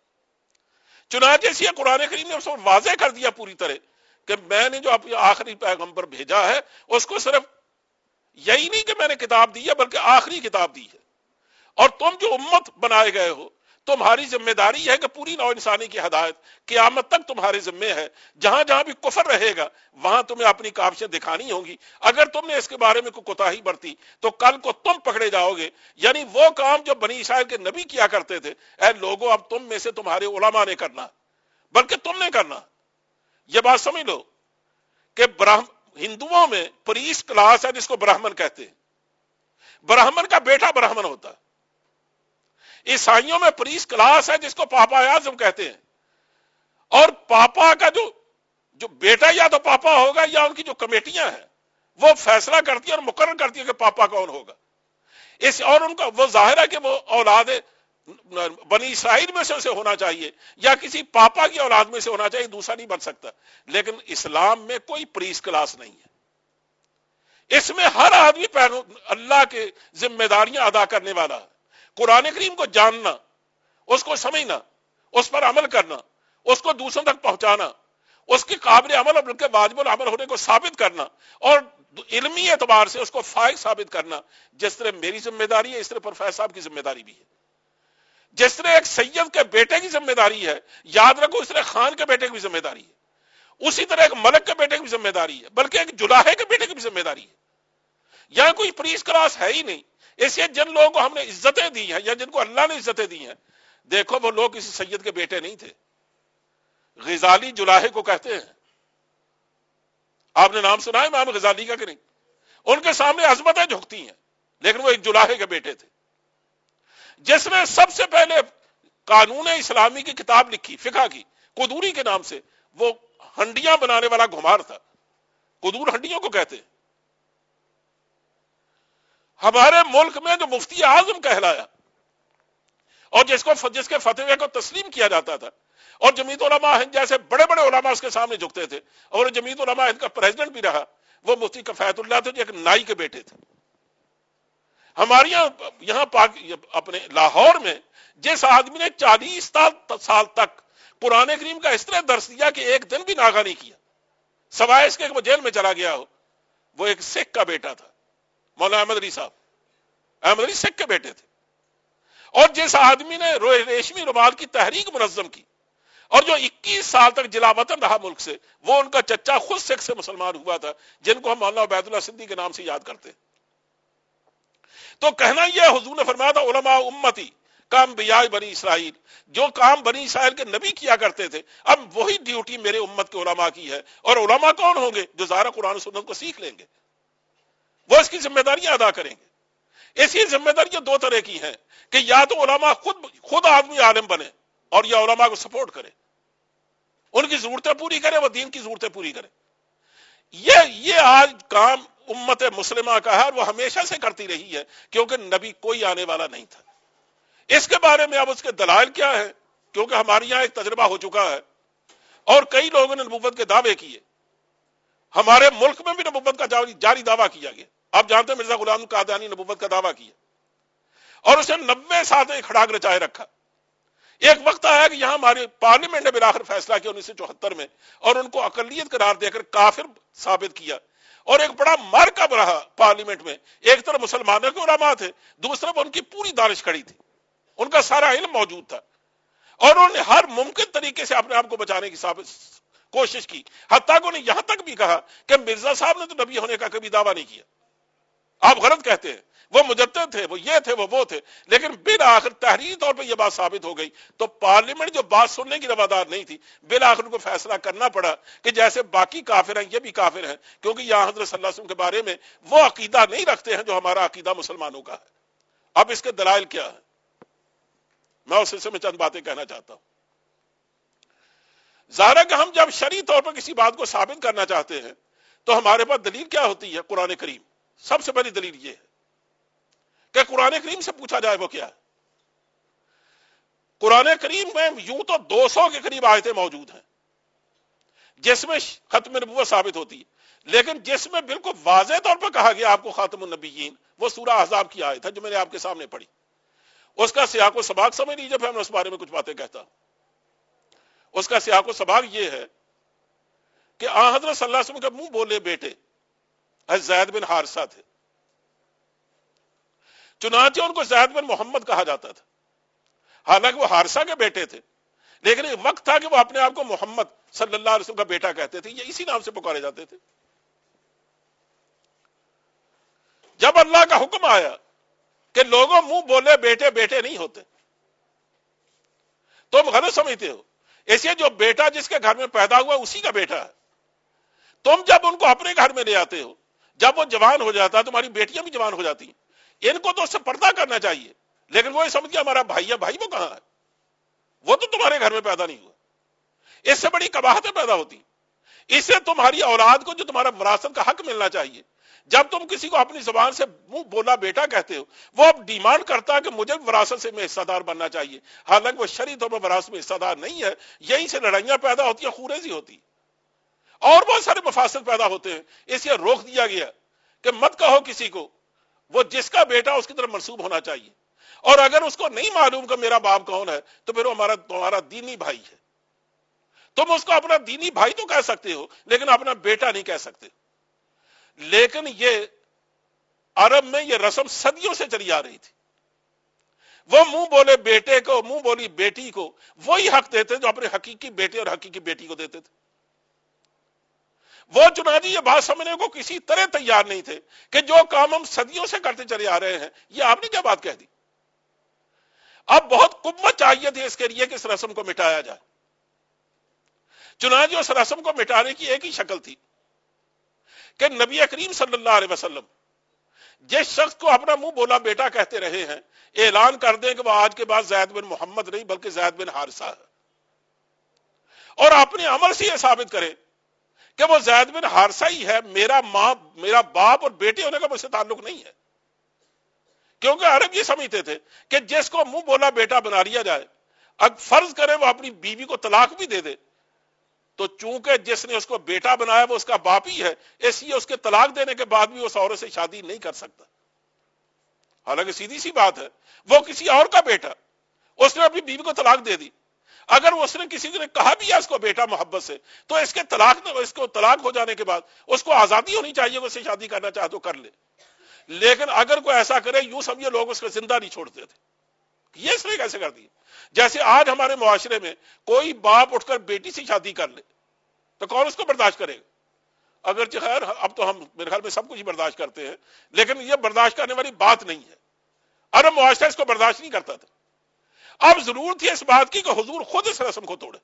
چنانچہ اس لیے قرآن کریم نے اس کو واضح کر دیا پوری طرح کہ میں نے جو آخری پیغمبر بھیجا ہے، اس کو صرف یہی نہیں کہ میں نے کتاب دی ہے، بلکہ آخری کتاب دی ہے، اور تم جو امت بنائے گئے ہو، تمہاری ذمہ داری ہے کہ پوری نو انسانی کی ہدایت قیامت تک تمہارے ذمے ہے۔ جہاں جہاں بھی کفر رہے گا وہاں تمہیں اپنی کاوشیں دکھانی ہوں گی۔ اگر تم نے اس کے بارے میں کوئی کوتاہی برتی تو کل کو تم پکڑے جاؤ گے۔ یعنی وہ کام جو بنی اسرائیل کے نبی کیا کرتے تھے، اے لوگوں اب تم میں سے تمہارے علماء نے کرنا، بلکہ تم نے کرنا۔ یہ بات سمجھ لو کہ برہم ہندوؤں میں پریس کلاس ہے جس کو برہمن کہتے ہیں، برہمن کا بیٹا برہمن ہوتا ہے۔ عیسائیوں میں پریس کلاس ہے جس کو پاپا اعظم کہتے ہیں، اور پاپا کا جو جو بیٹا یا تو پاپا ہوگا یا ان کی جو کمیٹیاں ہیں وہ فیصلہ کرتی ہیں اور مقرر کرتی ہیں کہ پاپا کون ہوگا۔ اس اور ان کا وہ ظاہر ہے کہ وہ اولاد بنی اسرائیل میں سے اسے ہونا چاہیے یا کسی پاپا کی اولاد میں سے ہونا چاہیے، دوسرا نہیں بن سکتا۔ لیکن اسلام میں کوئی پریس کلاس نہیں ہے، اس میں ہر آدمی اللہ کے ذمہ داریاں ادا کرنے والا ہے۔ قرآن کریم کو جاننا، اس کو سمجھنا، اس پر عمل کرنا، اس کو دوسروں تک پہنچانا، اس کے قابل عمل اور بلکہ واجب العمل ہونے کو ثابت کرنا، اور علمی اعتبار سے اس کو فائق ثابت کرنا۔ جس طرح میری ذمہ داری ہے، اس طرح پروفیسر صاحب کی ذمہ داری بھی ہے۔ جس طرح ایک سید کے بیٹے کی ذمہ داری ہے، یاد رکھو اس طرح خان کے بیٹے کی بھی ذمہ داری ہے، اسی طرح ایک ملک کے بیٹے کی بھی ذمہ داری ہے، بلکہ ایک جلاہے کے بیٹے کی بھی ذمہ داری ہے۔ یہاں کوئی پریس کلاس ہے ہی نہیں۔ اس لیے جن لوگوں کو ہم نے عزتیں دی ہیں یا جن کو اللہ نے عزتیں دی ہیں، دیکھو وہ لوگ کسی سید کے بیٹے نہیں تھے۔ غزالی جلاہے کو کہتے ہیں، آپ نے نام سنا ہے امام غزالی کا کہ نہیں؟ ان کے سامنے عظمتیں جھکتی ہیں، لیکن وہ ایک جلاہے کے بیٹے تھے۔ جس نے سب سے پہلے قانون اسلامی کی کتاب لکھی فقہ کی، قدوری کے نام سے، وہ ہنڈیاں بنانے والا گھمار تھا۔ قدور ہنڈیوں کو کہتے ہیں۔ ہمارے ملک میں جو مفتی اعظم کہلایا اور جس کو جس کے فتوے کو تسلیم کیا جاتا تھا، اور جمعیت علماء ہند جیسے بڑے بڑے علماء اس کے سامنے جھکتے تھے، اور جمعیت علماء ہند کا پریزیڈنٹ بھی رہا، وہ مفتی کفایت اللہ تھے جو ایک نائی کے بیٹے تھے۔ ہمارے یہاں پاک اپنے لاہور میں جس آدمی نے چالیس سال تک قرآن کریم کا اس طرح درس دیا کہ ایک دن بھی ناغہ نہیں کیا، سوائے اس کے وہ جیل میں چلا گیا ہو، وہ ایک سکھ کا بیٹا تھا، مولانا احمد علی صاحب۔ احمد علی سکھ کے بیٹے تھے۔ اور جس آدمی نے ریشمی رومال کی تحریک منظم کی اور جو اکیس سال تک جلا وطن رہا ملک سے، وہ ان کا چچا خود سکھ سے مسلمان ہوا تھا، جن کو ہم مولانا عبید اللہ سندھی کے نام سے یاد کرتے ہیں۔ تو کہنا یہ حضور نے فرمایا تھا علماء امتی کا انبیاء بنی اسرائیل، جو کام بنی اسرائیل کے نبی کیا کرتے تھے، اب وہی ڈیوٹی میرے امت کے علماء کی ہے۔ اور علماء کون ہوں گے؟ جو ظاہر قرآن و سنت کو سیکھ لیں گے، وہ اس کی ذمہ داریاں ادا کریں گے۔ اسی ذمہ داریاں دو طرح کی ہیں کہ یا تو علماء خود خود آدمی عالم بنے اور یا علماء کو سپورٹ کرے، ان کی ضرورتیں پوری کرے، وہ دین کی ضرورتیں پوری کرے۔ یہ یہ آج کام امت مسلمہ کا ہے، اور وہ ہمیشہ سے کرتی رہی ہے، کیونکہ نبی کوئی آنے والا نہیں تھا۔ اس کے بارے میں اب اس کے دلائل کیا ہے؟ کیونکہ ہمارے یہاں ایک تجربہ ہو چکا ہے اور کئی لوگوں نے نبوت کے دعوے کیے، ہمارے ملک میں بھی نبوت کا جاری دعویٰ کیا گیا، آپ جانتے ہیں مرزا غلام قادیانی نبوت کا دعویٰ کیا اور اس نے نبے سال ایک کھڑاک رچائے رکھا. ایک وقت آیا کہ یہاں ہماری پارلیمنٹ نے بالآخر فیصلہ کیا انیس سو چوہتر میں اور ان کو اقلیت قرار دے کر کافر ثابت کیا اور ایک بڑا مرکب رہا پارلیمنٹ میں. ایک طرف مسلمانوں کے علماء تھے, دوسری طرف ان کی پوری دانش کھڑی تھی, ان کا سارا علم موجود تھا اور انہوں نے ہر ممکن طریقے سے اپنے آپ کو بچانے کی ثابت کوشش کی. حتیٰ کہ انہوں نے یہاں تک بھی کہا کہ مرزا صاحب نے تو نبی ہونے کا کبھی دعویٰ نہیں کیا, آپ غلط کہتے ہیں, وہ مجدد تھے, وہ یہ تھے, وہ وہ تھے. لیکن بالآخر تحریری طور پہ یہ بات ثابت ہو گئی تو پارلیمنٹ جو بات سننے کی روادار نہیں تھی, بالآخر ان کو فیصلہ کرنا پڑا کہ جیسے باقی کافر ہیں یہ بھی کافر ہیں, کیونکہ یہاں حضرت صلی اللہ علیہ وسلم کے بارے میں وہ عقیدہ نہیں رکھتے ہیں جو ہمارا عقیدہ مسلمانوں کا ہے. اب اس کے دلائل کیا ہے, میں اس سلسلے میں چند باتیں کہنا چاہتا ہوں. ظاہر ہے کہ ہم جب شرعی طور پر کسی بات کو ثابت کرنا چاہتے ہیں تو ہمارے پاس دلیل کیا ہوتی ہے؟ قرآن کریم. سب سے بڑی دلیل یہ ہے کہ قرآن کریم سے پوچھا جائے وہ کیا ہے. قرآن کریم میں یوں تو دو سو کے قریب آیتیں موجود ہیں جس میں ختم نبوت ثابت ہوتی ہے, لیکن جس میں بالکل واضح طور پر کہا گیا آپ کو خاتم النبیین, وہ سورہ احزاب کی آیت ہے جو میں نے آپ کے سامنے پڑھی. اس کا سیاق و سباق سمجھ لیجیے, پھر میں اس بارے میں کچھ باتیں کہتا ہوں. اس کا سیاق و سباق یہ ہے کہ آن حضرت صلی اللہ علیہ وسلم کے منہ بولے بیٹے حضرت زید بن حارثہ تھے, چنانچہ ان کو زید بن محمد کہا جاتا تھا. حالانکہ وہ حارثہ کے بیٹے تھے, لیکن ایک وقت تھا کہ وہ اپنے آپ کو محمد صلی اللہ علیہ وسلم کا بیٹا کہتے تھے, یہ اسی نام سے پکارے جاتے تھے. جب اللہ کا حکم آیا کہ لوگوں منہ بولے بیٹے بیٹے نہیں ہوتے, تم غلط سمجھتے ہو, ایسے جو بیٹا جس کے گھر میں پیدا ہوا اسی کا بیٹا ہے. تم جب ان کو اپنے گھر میں لے آتے ہو, جب وہ جوان ہو جاتا ہے, تمہاری بیٹیاں بھی جوان ہو جاتی ہیں, ان کو تو اس سے پردہ کرنا چاہیے, لیکن وہ یہ سمجھ گیا ہمارا بھائی ہے, بھائی وہ کہاں ہے, وہ تو تمہارے گھر میں پیدا نہیں ہوا. اس سے بڑی قباحتیں پیدا ہوتی. اس سے تمہاری اولاد کو جو تمہارا وراثت کا حق ملنا چاہیے, جب تم کسی کو اپنی زبان سے منہ بولا بیٹا کہتے ہو, وہ اب ڈیمانڈ کرتا ہے کہ مجھے وراثت سے میں حصہ دار بننا چاہیے, حالانکہ وہ شرعی طور پر وراثت میں حصہ دار نہیں ہے. یہیں سے لڑائیاں پیدا ہوتی ہیں, خوریزی ہوتی اور بہت سارے مفاسد پیدا ہوتے ہیں. اس لیے روک دیا گیا کہ مت کہو کسی کو وہ جس کا بیٹا اس کی طرف منسوب ہونا چاہیے, اور اگر اس کو نہیں معلوم کہ میرا باپ کون ہے تو پھر وہ ہمارا تمہارا دینی بھائی ہے. تم اس کو اپنا دینی بھائی تو کہہ سکتے ہو, لیکن اپنا بیٹا نہیں کہہ سکتے. لیکن یہ عرب میں یہ رسم صدیوں سے چلی آ رہی تھی. وہ منہ بولے بیٹے کو, منہ بولی بیٹی کو وہی حق دیتے جو اپنے حقیقی بیٹے اور حقیقی بیٹی کو دیتے تھے. وہ چنانچہ یہ بات سمجھنے کو کسی طرح تیار نہیں تھے کہ جو کام ہم صدیوں سے کرتے چلے آ رہے ہیں, یہ آپ نے کیا بات کہہ دی. اب بہت قوت چاہیے تھی اس کے لیے کہ اس رسم کو مٹایا جائے. چنانچہ اس رسم کو مٹانے کی ایک ہی شکل تھی کہ نبی کریم صلی اللہ علیہ وسلم جس شخص کو اپنا منہ بولا بیٹا کہتے رہے ہیں, اعلان کر دیں کہ وہ آج کے بعد زید بن محمد نہیں بلکہ زید بن حارثہ ہے, اور اپنے عمل سے یہ ثابت کرے کہ وہ زید بن حارثہ ہی ہے, میرا ماں میرا باپ اور بیٹے ہونے کا مجھ سے تعلق نہیں ہے. کیونکہ عرب یہ سمجھتے تھے کہ جس کو منہ بولا بیٹا بنا لیا جائے, اب فرض کرے وہ اپنی بیوی کو طلاق بھی دے دے, تو چونکہ جس نے اس کو بیٹا بنایا وہ اس کا باپ ہی ہے, اس لیے اس کے طلاق دینے کے بعد بھی اس عورت سے شادی نہیں کر سکتا. حالانکہ سیدھی سی بات ہے, وہ کسی اور کا بیٹا, اس نے اپنی بیوی کو طلاق دے دی. اگر اس نے کسی نے کہا بھی ہے اس کو بیٹا محبت سے, تو اس کے طلاق اس کو طلاق ہو جانے کے بعد اس کو آزادی ہونی چاہیے, وہ اس سے شادی کرنا چاہے تو کر لے. لیکن اگر کوئی ایسا کرے, یوں سمجھے لوگ اس کو زندہ نہیں چھوڑتے تھے. یہ اس نے کیسے کر دی؟ جیسے آج ہمارے معاشرے میں کوئی باپ اٹھ کر بیٹی سے شادی کر لے تو کون اس کو برداشت کرے گا؟ اگرچہ خیر اب تو ہم میرے خیال میں سب کچھ ہی برداشت کرتے ہیں, لیکن یہ برداشت کرنے والی بات نہیں ہے. عرب معاشرہ اس کو برداشت نہیں کرتا تھا. اب ضرورت تھی اس بات کی کہ حضور خود اس رسم کو توڑے.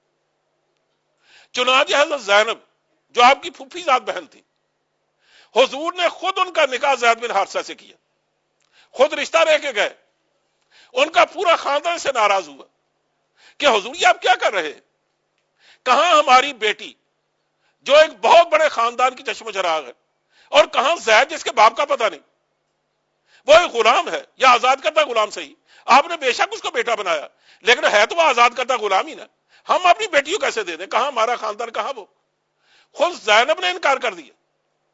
چنانچہ حضرت زینب جو آپ کی پھوپھی ذات بہن تھی, حضور نے خود ان کا نکاح زید بن حارثہ سے کیا, خود رشتہ رہ کے گئے. ان کا پورا خاندان سے ناراض ہوا کہ حضور یہ آپ کیا کر رہے ہیں, کہاں ہماری بیٹی جو ایک بہت بڑے خاندان کی چشم و چراغ ہے, اور کہاں زید جس کے باپ کا پتہ نہیں, وہ ایک غلام ہے یا آزاد کرتا غلام صحیح, آپ نے بے شک اس کو بیٹا بنایا, لیکن ہے تو وہ آزاد کرتا غلام ہی نا, ہم اپنی بیٹیوں کیسے دے دیں, کہاں ہمارا خاندان, کہاں وہ. خود زینب نے انکار کر دیا.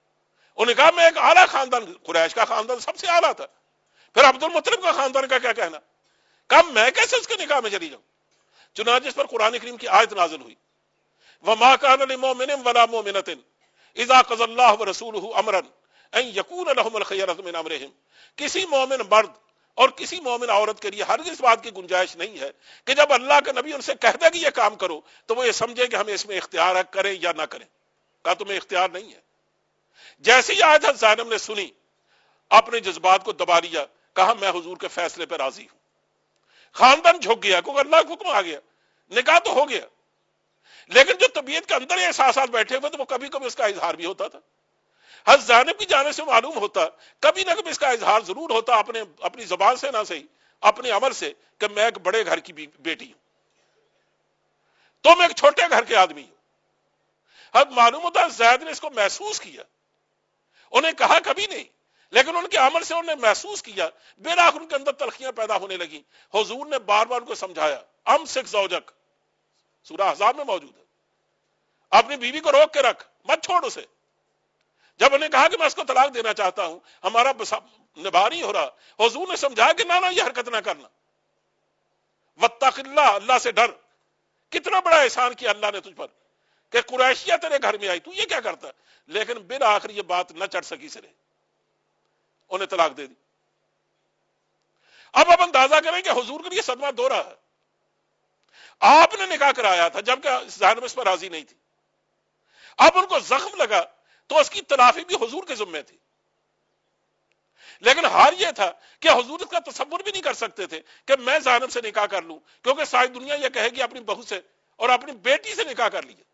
انہوں نے کہا میں ایک اعلیٰ خاندان، قریش کا خاندان سب سے اعلیٰ تھا، پھر عبد المطلب کا خاندان کا کیا کہنا؟ کہا میں کیسے اس کے نکاح میں چلی جاؤں؟ چنانچہ اس پر قرآن کریم کی آیت نازل ہوئی، وَمَا كَانَ لِمُؤْمِنٍ وَلَا مُؤْمِنَةٍ إِذَا قَضَى اللَّهُ وَرَسُولُهُ أَمْرًا أَن يَكُونَ لَهُمُ الْخِيَرَةُ مِنْ أَمْرِهِمْ، کسی مومن مرد اور کسی مومن عورت کے لیے ہرگز اس بات کی گنجائش نہیں ہے کہ جب اللہ کا نبی ان سے کہہ دے کہ یہ کام کرو تو وہ یہ سمجھے کہ ہمیں اس میں اختیار ہے، کریں یا نہ کریں۔ کہا تمہیں اختیار نہیں ہے۔ جیسی آیت حضرت زینب نے سنی اپنے جذبات کو دبا لیا، کہا میں حضور کے فیصلے پر راضی ہوں۔ خاندان جھک گیا کیونکہ اللہ کا حکم آ گیا، نکاح تو ہو گیا، لیکن جو طبیعت کے اندر احساسات بیٹھے ہوئے تو وہ کبھی کبھی اس کا اظہار بھی ہوتا تھا۔ حضرت زینب کی جانب سے معلوم ہوتا کبھی نہ کبھی اس کا اظہار ضرور ہوتا، اپنے اپنی زبان سے نہ صحیح اپنے عمل سے، کہ میں ایک بڑے گھر کی بیٹی ہوں، تم ایک چھوٹے گھر کے آدمی ہو۔ اب معلوم ہوتا زید نے اس کو محسوس کیا، انہیں کہا کبھی نہیں، لیکن ان کے عمل سے انہوں نے محسوس کیا، بالآخر ان کے اندر تلخیاں پیدا ہونے لگیں۔ حضور نے بار بار ان کو سمجھایا، ام سکھ زوجک، سورہ احزاب میں موجود ہے، اپنی بیوی کو روک کے رکھ، مت چھوڑ اسے۔ جب انہیں کہا کہ میں اس کو طلاق دینا چاہتا ہوں، ہمارا نبھا نہیں ہو رہا، حضور نے سمجھایا کہ نہ نہ یہ حرکت نہ کرنا، واتق اللہ، اللہ سے ڈر۔ کتنا بڑا احسان کیا اللہ نے تجھ پر کہ قریشیہ تیرے گھر میں آئی، تو یہ کیا کرتا؟ لیکن بالآخر یہ بات نہ چڑھ سکی سرے، انہیں طلاق دے دی۔ اب اب اندازہ کریں کہ حضور کے لیے صدمہ دو رہا ہے۔ آپ نے نکاح کرایا تھا جبکہ زینب اس پر راضی نہیں تھی، اب ان کو زخم لگا تو اس کی تلافی بھی حضور کے ذمہ تھی، لیکن حال یہ تھا کہ حضور اس کا تصور بھی نہیں کر سکتے تھے کہ میں زینب سے نکاح کر لوں، کیونکہ ساری دنیا یہ کہے گی اپنی بہو سے اور اپنی بیٹی سے نکاح کر لیے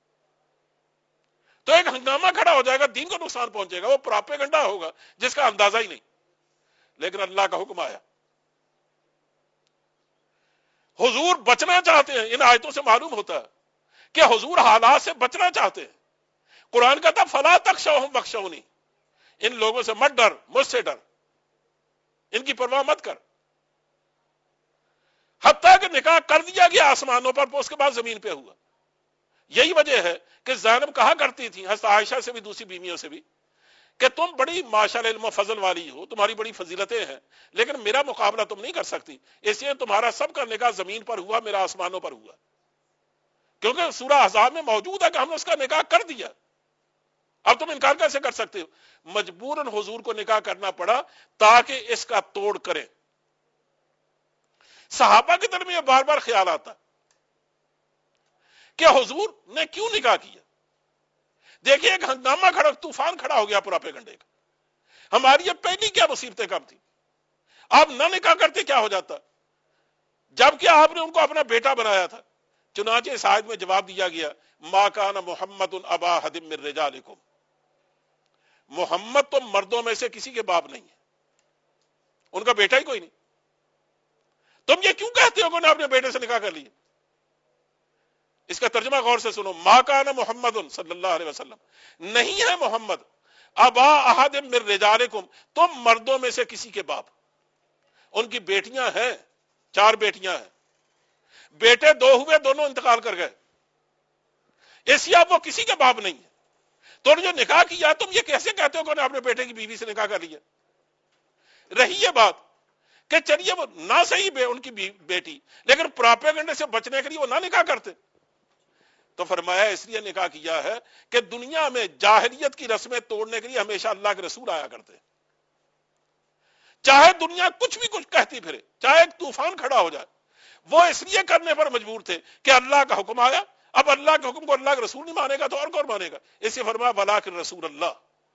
تو ایک ہنگامہ کھڑا ہو جائے گا، دین کو نقصان پہنچے گا، وہ پراپیگنڈا ہوگا جس کا اندازہ ہی نہیں۔ لیکن اللہ کا حکم آیا، حضور بچنا چاہتے ہیں۔ ان آیتوں سے معلوم ہوتا ہے کہ حضور حالات سے بچنا چاہتے ہیں۔ قرآن کہتا فلا تخشوہم واخشونی، ان لوگوں سے مت ڈر، مجھ سے ڈر، ان کی پرواہ مت کر۔ حتیٰ کہ نکاح کر دیا گیا آسمانوں پر، اس کے بعد زمین پہ ہوا۔ یہی وجہ ہے کہ زینب کہا کرتی تھی حضرت عائشہ سے بھی دوسری بیویوں سے بھی کہ تم بڑی ماشاءاللہ علم و فضل والی ہو، تمہاری بڑی فضیلتیں ہیں، لیکن میرا مقابلہ تم نہیں کر سکتی، اس لیے تمہارا سب کا نکاح زمین پر ہوا، میرا آسمانوں پر ہوا، کیونکہ سورہ احزاب میں موجود ہے کہ ہم نے اس کا نکاح کر دیا۔ اب تم انکار کیسے کر سکتے ہو؟ مجبوراً حضور کو نکاح کرنا پڑا تاکہ اس کا توڑ کرے۔ صحابہ کے دل میں یہ بار بار خیال آتا کہ حضور نے کیوں نکاح کیا؟ دیکھیے ایک ہنگامہ کھڑا، طوفان کھڑا ہو گیا پراپیگنڈے کا۔ ہماری یہ پہلی کیا مصیبتیں کم تھی؟ آپ نہ نکاح کرتے کیا ہو جاتا؟ جبکہ آپ نے ان کو اپنا بیٹا بنایا تھا۔ چنانچہ اس آیت میں جواب دیا گیا، ما کان محمد ابا احد من رجالکم، محمد تو مردوں میں سے کسی کے باپ نہیں ہے، ان کا بیٹا ہی کوئی نہیں۔ تم یہ کیوں کہتے ہو کہ انہوں نے اپنے بیٹے سے نکاح کر لیا؟ اس کا ترجمہ غور سے سنو، ما کان محمد صلی اللہ علیہ وسلم، نہیں ہے محمد ابا احد من رجالکم، تم مردوں میں سے کسی کے باپ۔ ان کی بیٹیاں ہیں، چار بیٹیاں ہیں، بیٹے دو ہوئے، دونوں انتقال کر گئے، اس لیے اب وہ کسی کے باپ نہیں ہے۔ تو جو نکاح کیا تم یہ کیسے کہتے ہو کہ انہوں نے اپنے بیٹے کی بیوی سے نکاح کر لیا؟ رہی یہ بات کہ چلیے وہ نہ صحیح بے ان کی بیٹی، لیکن پراپیگنڈے سے بچنے کے لیے وہ نہ نکاح کرتے، تو فرمایا اس لیے نکاح کیا ہے کہ دنیا میں جاہلیت کی رسمیں توڑنے کے لیے ہمیشہ اللہ کے رسول آیا کرتے، چاہے دنیا کچھ بھی کچھ کہتی پھرے، چاہے ایک طوفان کھڑا ہو جائے، وہ اس لیے کرنے پر مجبور تھے کہ اللہ کا حکم آیا۔ اب اللہ کے حکم کو اللہ کے رسول نہیں مانے گا تو اور کون مانے گا؟ اس لیے فرمایا ولکن رسول اللہ،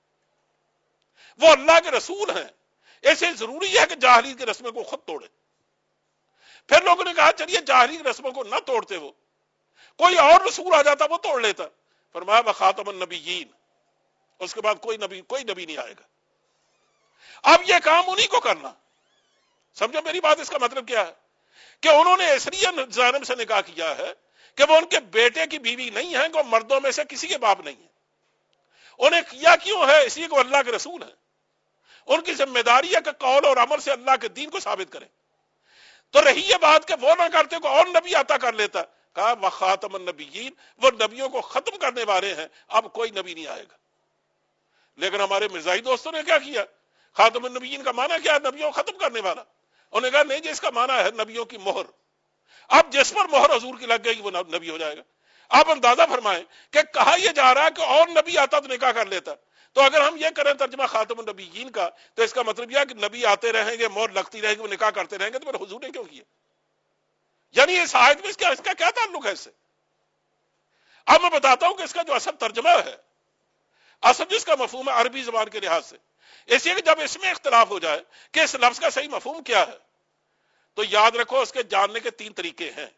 وہ اللہ کے رسول ہیں، ایسے ضروری ہے کہ جاہلیت کی رسموں کو خود توڑے۔ پھر لوگوں نے کہا چلیے جاہلیت کی رسموں کو نہ توڑتے، وہ کوئی اور رسول آ جاتا وہ توڑ لیتا۔ فرمایا وخاتم النبیین، اس کے بعد کوئی نبی کوئی نبی نہیں آئے گا۔ اب یہ کام انہی کو کرنا، سمجھو میری بات، اس کا مطلب کیا ہے کہ انہوں نے اس لیے زینب سے نکاح کیا ہے کہ وہ ان کے بیٹے کی بیوی نہیں ہے، کہ وہ مردوں میں سے کسی کے باپ نہیں ہے۔ انہیں کیا کیوں ہے؟ اس لیے کہ وہ اللہ کے رسول ہیں، ان کی ذمہ داری ہے کہ قول اور عمل سے اللہ کے دین کو ثابت کریں۔ تو رہی یہ بات کہ وہ نہ کرتے کو اور نبی عطا کر لیتا، کہا وخاتم النبیین، وہ نبیوں کو ختم کرنے والے ہیں، اب کوئی نبی نہیں آئے گا۔ لیکن ہمارے مرزائی دوستوں نے کیا کیا؟ خاتم النبیین کا معنی کیا ہے؟ نبیوں کو ختم کرنے والا. انہوں نے کہا نہیں جی اس کا معنی ہے نبیوں کی مہر. اب جس پر مہر حضور کی لگ گئی وہ نبی ہو جائے گا. آپ اندازہ فرمائیں کہ کہا یہ جا رہا ہے کہ اور نبی آتا تو نکاح کر لیتا. تو اگر ہم یہ کریں ترجمہ خاتم النبیین کا تو اس کا مطلب یہ ہے کہ نبی آتے رہیں گے، مہر لگتی رہے گی، وہ نکاح کرتے رہیں گے. تو پھر حضور نے کیوں کیا؟ یعنی اس آیت میں اس کا اس کا کیا تعلق ہے اس سے؟ اب میں بتاتا ہوں کہ اس کا جو اصل ترجمہ ہے، اصل جس کا مفہوم ہے عربی زبان کے لحاظ سے، اس لیے کہ جب اس میں اختلاف ہو جائے کہ اس لفظ کا صحیح مفہوم کیا ہے تو یاد رکھو اس کے جاننے کے تین طریقے ہیں.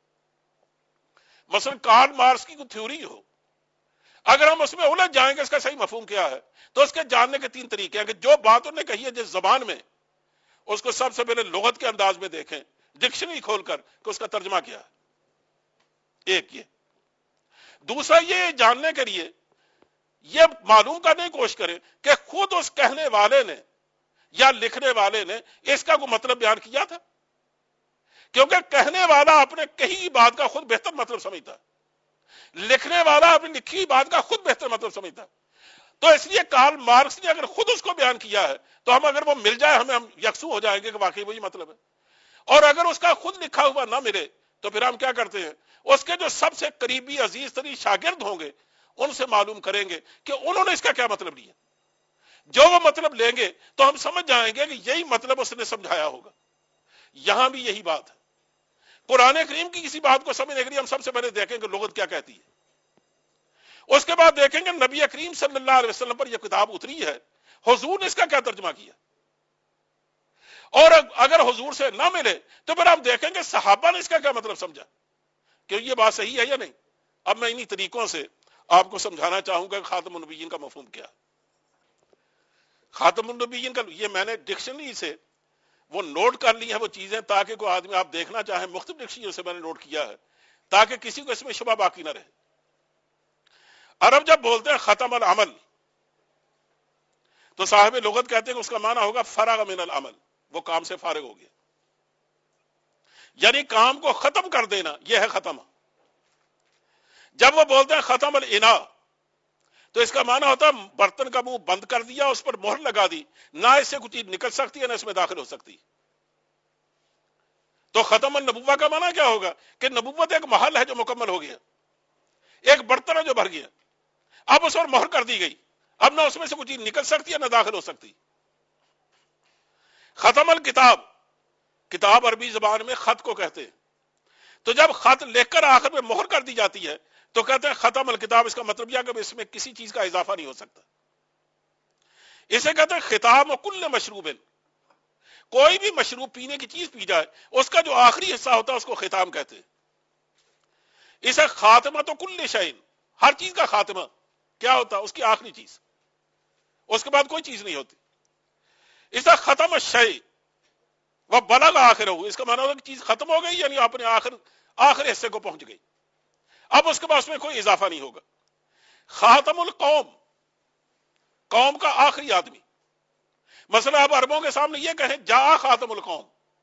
مثلا کارل مارکس کی کوئی تھیوری ہو، اگر ہم اس میں الجھ جائیں گے اس کا صحیح مفہوم کیا ہے تو اس کے جاننے کے تین طریقے ہیں کہ جو بات انہوں نے کہی ہے جس زبان میں، اس کو سب سے پہلے لغت کے انداز میں دیکھیں، ڈکشنری کھول کر کہ اس کا ترجمہ کیا ہے. ایک یہ. دوسرا یہ جاننے کے لیے یہ معلوم کرنے کی کوشش کریں کہ خود اس کہنے والے نے یا لکھنے والے نے اس کا کوئی مطلب بیان کیا تھا، کیونکہ کہنے والا اپنے کہی بات کا خود بہتر مطلب سمجھتا ہے، لکھنے والا اپنی لکھی بات کا خود بہتر مطلب سمجھتا ہے. تو اس لیے کارل مارکس نے اگر خود اس کو بیان کیا ہے تو ہم اگر وہ مل جائے ہمیں ہم یکسو ہو جائیں گے کہ واقعی وہی مطلب ہے. اور اگر اس کا خود لکھا ہوا نہ ملے تو پھر ہم کیا کرتے ہیں، اس کے جو سب سے قریبی عزیز ترین شاگرد ہوں گے ان سے معلوم کریں گے کہ انہوں نے اس کا کیا مطلب لیا. جو وہ مطلب لیں گے تو ہم سمجھ جائیں گے کہ یہی مطلب اس نے سمجھایا ہوگا. یہاں بھی یہی بات ہے. قرآن کریم کی کسی بات کو سمجھنے کے لیے ہم سب سے پہلے دیکھیں کہ لغت کیا کہتی ہے، اس کے بعد دیکھیں گے نبی کریم صلی اللہ علیہ وسلم پر یہ کتاب اتری ہے، حضور نے اس کا کیا ترجمہ کیا. اور اگر حضور سے نہ ملے تو پھر ہم دیکھیں گے صحابہ نے اس کا کیا مطلب سمجھا کہ یہ بات صحیح ہے یا نہیں. اب میں انہی طریقوں سے آپ کو سمجھانا چاہوں گا کہ خاتم النبیین کا مفہوم کیا. خاتم النبیین کا یہ میں نے ڈکشنری سے وہ نوٹ کر لی ہیں وہ چیزیں تاکہ کوئی آدمی آپ دیکھنا چاہیں، مختلف ڈکشنریوں سے میں نے نوٹ کیا ہے تاکہ کسی کو اس میں شبہ باقی نہ رہے. عرب جب بولتے ہیں ختم العمل تو صاحب لغت کہتے ہیں کہ اس کا معنی ہوگا فرغ من العمل، وہ کام سے فارغ ہو گیا، یعنی کام کو ختم کر دینا، یہ ہے ختم. جب وہ بولتے ہیں ختم الاناء تو اس کا معنی ہوتا ہے برتن کا منہ بند کر دیا، اس پر مہر لگا دی، نہ اس سے کچھ چیز نکل سکتی ہے نہ اس میں داخل ہو سکتی. تو ختم النبوہ کا معنی کیا ہوگا کہ نبوت ایک محل ہے جو مکمل ہو گیا، ایک برتن ہے جو بھر گیا، اب اس پر مہر کر دی گئی، اب نہ اس میں سے کچھ چیز نکل سکتی ہے نہ داخل ہو سکتی. ختم الکتاب، کتاب عربی زبان میں خط کو کہتے ہیں. تو جب خط لکھ کر آخر میں مہر کر دی جاتی ہے تو کہتے ہیں ختم الکتاب. اس کا مطلب یہ کہ اس میں کسی چیز کا اضافہ نہیں ہو سکتا. اسے کہتے ہیں ختام کل مشروب، کوئی بھی مشروب پینے کی چیز پی جائے اس کا جو آخری حصہ ہوتا ہے اس کو ختام کہتے ہیں. اسے خاتمہ تو کل شیء، ہر چیز کا خاتمہ کیا ہوتا ہے، اس کی آخری چیز، اس کے بعد کوئی چیز نہیں ہوتی. اسے ختم الشیء وہ بلغ آخر ہو، اس کا معنی ہوگا کہ چیز ختم ہو گئی، یعنی اپنے آخر آخر حصے کو پہنچ گئی، اب اس کے بعد اس میں کوئی اضافہ نہیں ہوگا. خاتم القوم، قوم کا آخری آدمی. مثلا آپ عربوں کے سامنے یہ کہیں جا خاتم القوم،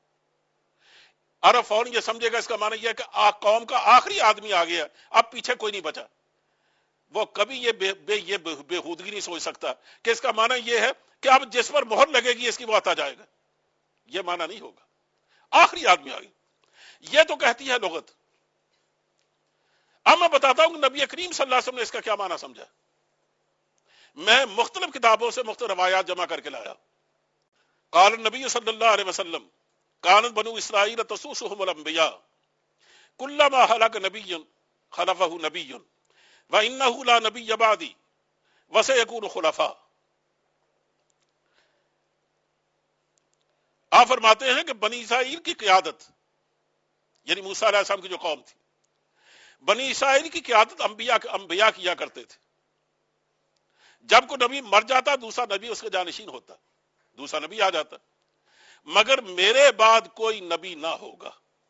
عرب فوراً یہ سمجھے گا اس کا معنی یہ ہے کہ قوم کا آخری آدمی آ گیا، اب پیچھے کوئی نہیں بچا. وہ کبھی یہ بے بے یہ بےہودگی نہیں سوچ سکتا کہ اس کا معنی یہ ہے کہ اب جس پر مہر لگے گی اس کی وہ آتا جائے گا. یہ معنی نہیں ہوگا، آخری آدمی آ گیا. یہ تو کہتی ہے لغت. اب میں بتاتا ہوں کہ نبی کریم صلی اللہ علیہ وسلم نے اس کا کیا معنی سمجھا. میں مختلف کتابوں سے مختلف روایات جمع کر کے لایا. قال النبی صلی اللہ علیہ وسلم کانت بنو اسرائیل تسوسهم الانبیاء کلما ہلک نبی خلفہ نبی وانہ لا نبی بعدی وسیکون خلفاء. آپ فرماتے ہیں کہ بنی اسرائیل کی قیادت، یعنی موسیٰ علیہ السلام کی جو قوم تھی، بنی اسرائیل کی قیادت انبیاء انبیاء کیا کرتے تھے. جب کوئی نبی مر جاتا دوسرا نبی اس کے جانشین ہوتا، دوسرا نبی آ جاتا. مگر میرے بعد کوئی نبی نہ ہوگا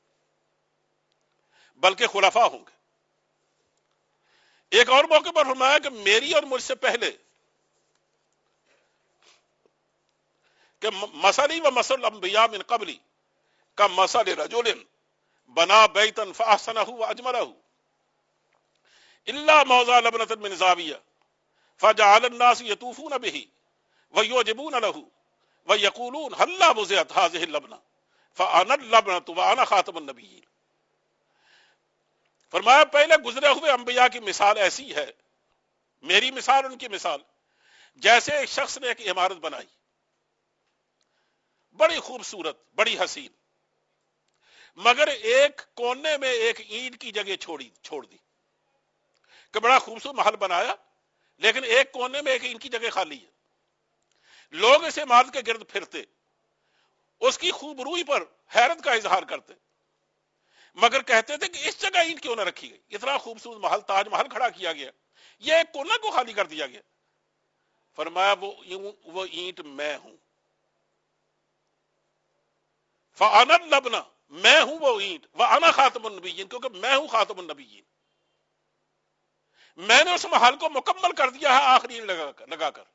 بلکہ خلفاء ہوں گے. ایک اور موقع پر فرمایا کہ میری اور مجھ سے پہلے کہ مثلی و مثل الانبیاء من قبلی کا مثل رجل بنا بیتا فاحسنہ واجملہ الا موضع لبنۃ من زاویہ فجعل الناس يطوفون به ويعجبون له ويقولون هلا وزعت هذه اللبنه فانا اللبنه وانا خاتم النبيين. فرمایا پہلے گزرے ہوئے انبیاء کی مثال ایسی ہے، میری مثال ان کی مثال، جیسے ایک شخص نے ایک عمارت بنائی بڑی خوبصورت بڑی حسین، مگر ایک کونے میں ایک اینٹ کی جگہ چھوڑی چھوڑ دی کہ بڑا خوبصورت محل بنایا لیکن ایک کونے میں ایک اینٹ کی جگہ خالی ہے. لوگ اس عمارت کے گرد پھرتے، اس کی خوبروئی پر حیرت کا اظہار کرتے، مگر کہتے تھے کہ اس جگہ اینٹ کیوں نہ رکھی گئی، اتنا خوبصورت محل تاج محل کھڑا کیا گیا، یہ ایک کونا کو خالی کر دیا گیا. فرمایا وہ وہ اینٹ میں ہوں، فانا اللبنہ، میں ہوں وہ اینٹ، وانا خاتم النبیین، کیونکہ میں ہوں خاتم النبیین. میں نے اس محل کو مکمل کر دیا ہے آخری لگا کر لگا کر.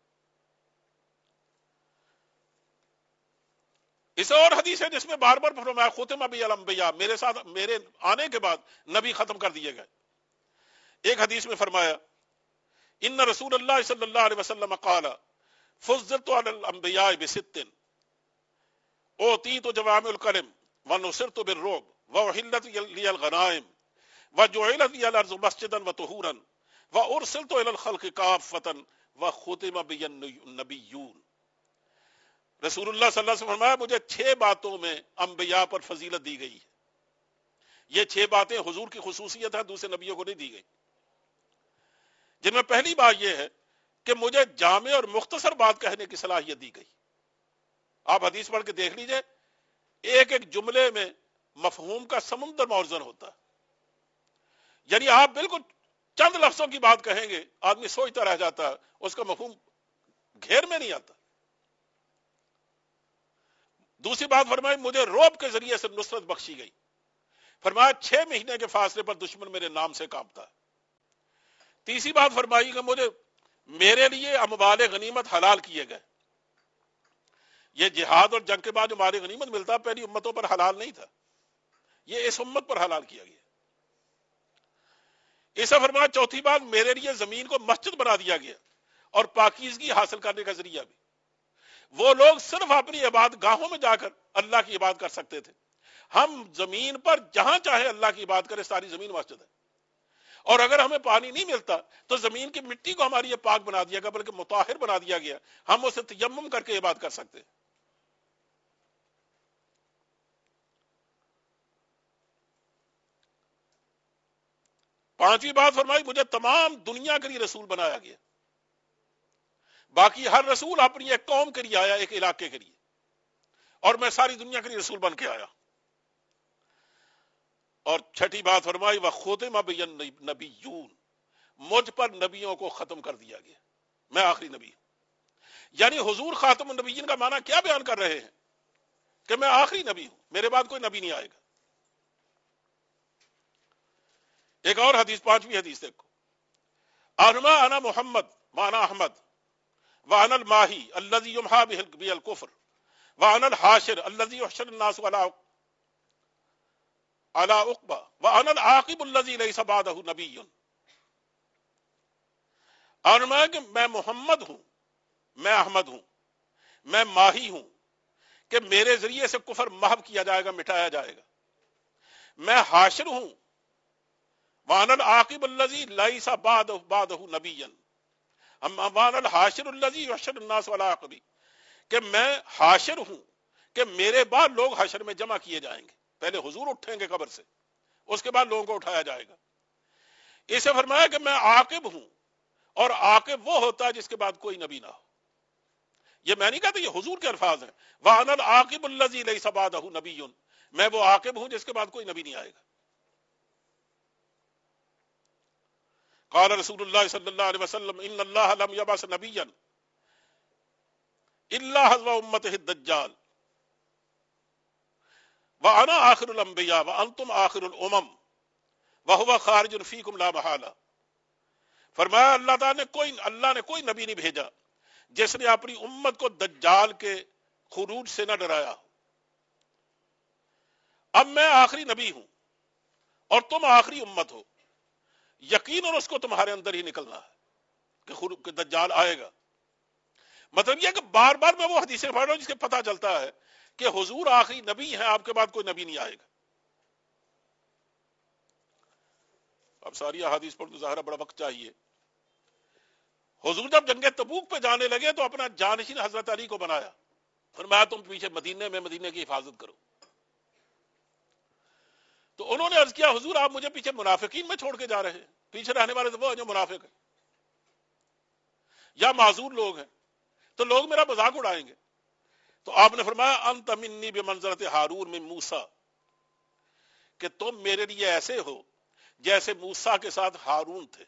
اس اور حدیث ہے جس میں بار بار فرمایا ختم بی الانبیاء، میرے ساتھ میرے آنے کے بعد نبی ختم کر دیے گئے. ایک حدیث میں فرمایا ان رسول اللہ صلی اللہ علیہ وسلم قال فضلت علی الانبیاء بست اوتیت جوامع الکلم ونصرت بالرعب واحلت لی الغنائم وجعلت لی الارض مسجدا وطہورا وارسلت الى الخلق کافۃ وختم بی النبیون. رسول اللہ صلی اللہ علیہ وسلم فرمایا مجھے چھ باتوں میں انبیاء پر فضیلت دی گئی ہے. یہ چھ باتیں حضور کی خصوصیت ہے، دوسرے نبیوں کو نہیں دی گئی. جن میں پہلی بات یہ ہے کہ مجھے جامع اور مختصر بات کہنے کی صلاحیت دی گئی. آپ حدیث پڑھ کے دیکھ لیجئے، ایک ایک جملے میں مفہوم کا سمندر موزن ہوتا ہے. یعنی آپ بالکل چند لفظوں کی بات کہیں گے، آدمی سوچتا رہ جاتا ہے، اس کا مفہوم گھیر میں نہیں آتا. دوسری بات فرمائی مجھے روب کے ذریعے سے نصرت بخشی گئی. فرمایا چھ مہینے کے فاصلے پر دشمن میرے نام سے کانپتا ہے. تیسری بات فرمائی کہ مجھے میرے لیے اموال غنیمت حلال کیے گئے. یہ جہاد اور جنگ کے بعد جو مال غنیمت ملتا پہلی امتوں پر حلال نہیں تھا، یہ اس امت پر حلال کیا گیا. اسے فرمایا چوتھی بات میرے لیے زمین کو مسجد بنا دیا گیا اور پاکیزگی حاصل کرنے کا ذریعہ بھی. وہ لوگ صرف اپنی عبادت گاہوں میں جا کر اللہ کی عبادت کر سکتے تھے، ہم زمین پر جہاں چاہے اللہ کی عبادت کریں، ساری زمین مسجد ہے. اور اگر ہمیں پانی نہیں ملتا تو زمین کی مٹی کو ہماری یہ پاک بنا دیا گیا، بلکہ مطہر بنا دیا گیا، ہم اسے تیمم کر کے عبادت کر سکتے ہیں. پانچویں بات فرمائی مجھے تمام دنیا کے لیے رسول بنایا گیا. باقی ہر رسول اپنی ایک قوم کے لیے آیا، ایک علاقے کے لیے، اور میں ساری دنیا کے لیے رسول بن کے آیا. اور چھٹی بات فرمائی وختم بی النبیون، مجھ پر نبیوں کو ختم کر دیا گیا، میں آخری نبی ہوں. یعنی حضور خاتم النبیین کا معنی کیا بیان کر رہے ہیں کہ میں آخری نبی ہوں، میرے بعد کوئی نبی نہیں آئے گا. ایک اور حدیث، پانچویں حدیث دیکھو، انما انا محمد وانا احمد وانا الماہی الذی یمحا بہ الکفر وانا الحاشر الذی یحشر الناس علی علی عقبہ وانا العاقب الذی لیس بعدہ نبی. اور میں کہ میں محمد ہوں، میں احمد ہوں، میں ماہی ہوں کہ میرے ذریعے سے کفر محو کیا جائے گا، مٹایا جائے گا. میں حاشر ہوں، وانا العاقب الذی لیس بعدہ بعدہ نبی، وانا الحاشر الذی یحشر الناس علی عقبی، کہ میں حاشر ہوں کہ میرے بعد لوگ حشر میں جمع کیے جائیں گے. پہلے حضور اٹھیں گے قبر سے، اس کے بعد لوگوں کو اٹھایا جائے گا. اسے فرمایا کہ میں عاقب ہوں، اور عاقب وہ ہوتا ہے جس کے بعد کوئی نبی نہ ہو. یہ میں نہیں کہتا، یہ حضور کے الفاظ ہیں، وَأَنَا الْعَاقِبُ الَّذِي لَيْسَ بَعْدَهُ نَبِيٌّ، میں وہ عاقب ہوں جس کے بعد کوئی نبی نہیں آئے گا. قال رسول اللہ صلی اللہ علیہ وسلم ان اللہ لم يبعث نبیا الا حذو امته الدجال وانا آخر الانبیاء وانتم آخر الامم وهو خارج فیکم لا محالہ. فرمایا اللہ تعالیٰ نے کوئی اللہ نے کوئی نبی نہیں بھیجا جس نے اپنی امت کو دجال کے خروج سے نہ ڈرایا. اب میں آخری نبی ہوں اور تم آخری امت ہو، یقیناً اس کو تمہارے اندر ہی نکلنا ہے. کہ خود کہ دجال آئے گا. مطلب یہ کہ بار بار میں وہ حدیثیں پڑھ رہا ہوں جس سے پتہ چلتا ہے کہ حضور آخری نبی ہیں, آپ کے بعد کوئی نبی نہیں آئے گا. اب ساری احادیث پڑھ تو ظاہر بڑا وقت چاہیے. حضور جب جنگ تبوک پہ جانے لگے تو اپنا جانشین حضرت علی کو بنایا, فرمایا تم پیچھے مدینے میں مدینے کی حفاظت کرو. تو انہوں نے عرض کیا حضور آپ مجھے پیچھے منافقین میں چھوڑ کے جا رہے ہیں, پیچھے رہنے والے تو وہ ہیں جو منافق ہیں یا معذور لوگ ہیں, تو لوگ میرا مذاق اڑائیں گے. تو آپ نے فرمایا انت منی بمنزلت ہارون من موسیٰ, کہ تم میرے لیے ایسے ہو جیسے موسیٰ کے ساتھ ہارون تھے.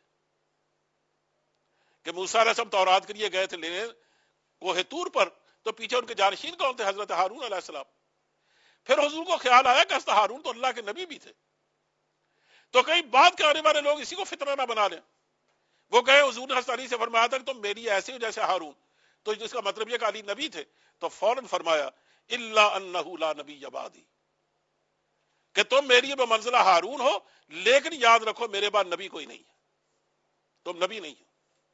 کہ موسیٰ علیہ السلام تورات کے لیے گئے تھے لینے کوہ طور پر, تو پیچھے ان کے جانشین کون تھے؟ حضرت ہارون علیہ السلام. پھر حضور کو خیال آیا کہ ہارون تو اللہ کے نبی بھی تھے, تو کہیں بعد کے آنے والے لوگ اسی کو فتنہ نہ بنا لیں. وہ گئے حضور نے حضرت علی سے فرمایا تھا کہ تم میری ایسے ہو جیسے ہارون, تو جس کا مطلب یہ کہ علی نبی تھے. تو فوراً فرمایا الا انہ لا نبی بعدی, کہ تم میری بمنزلہ ہارون ہو, لیکن یاد رکھو میرے بعد نبی کوئی نہیں ہے, تم نبی نہیں ہو.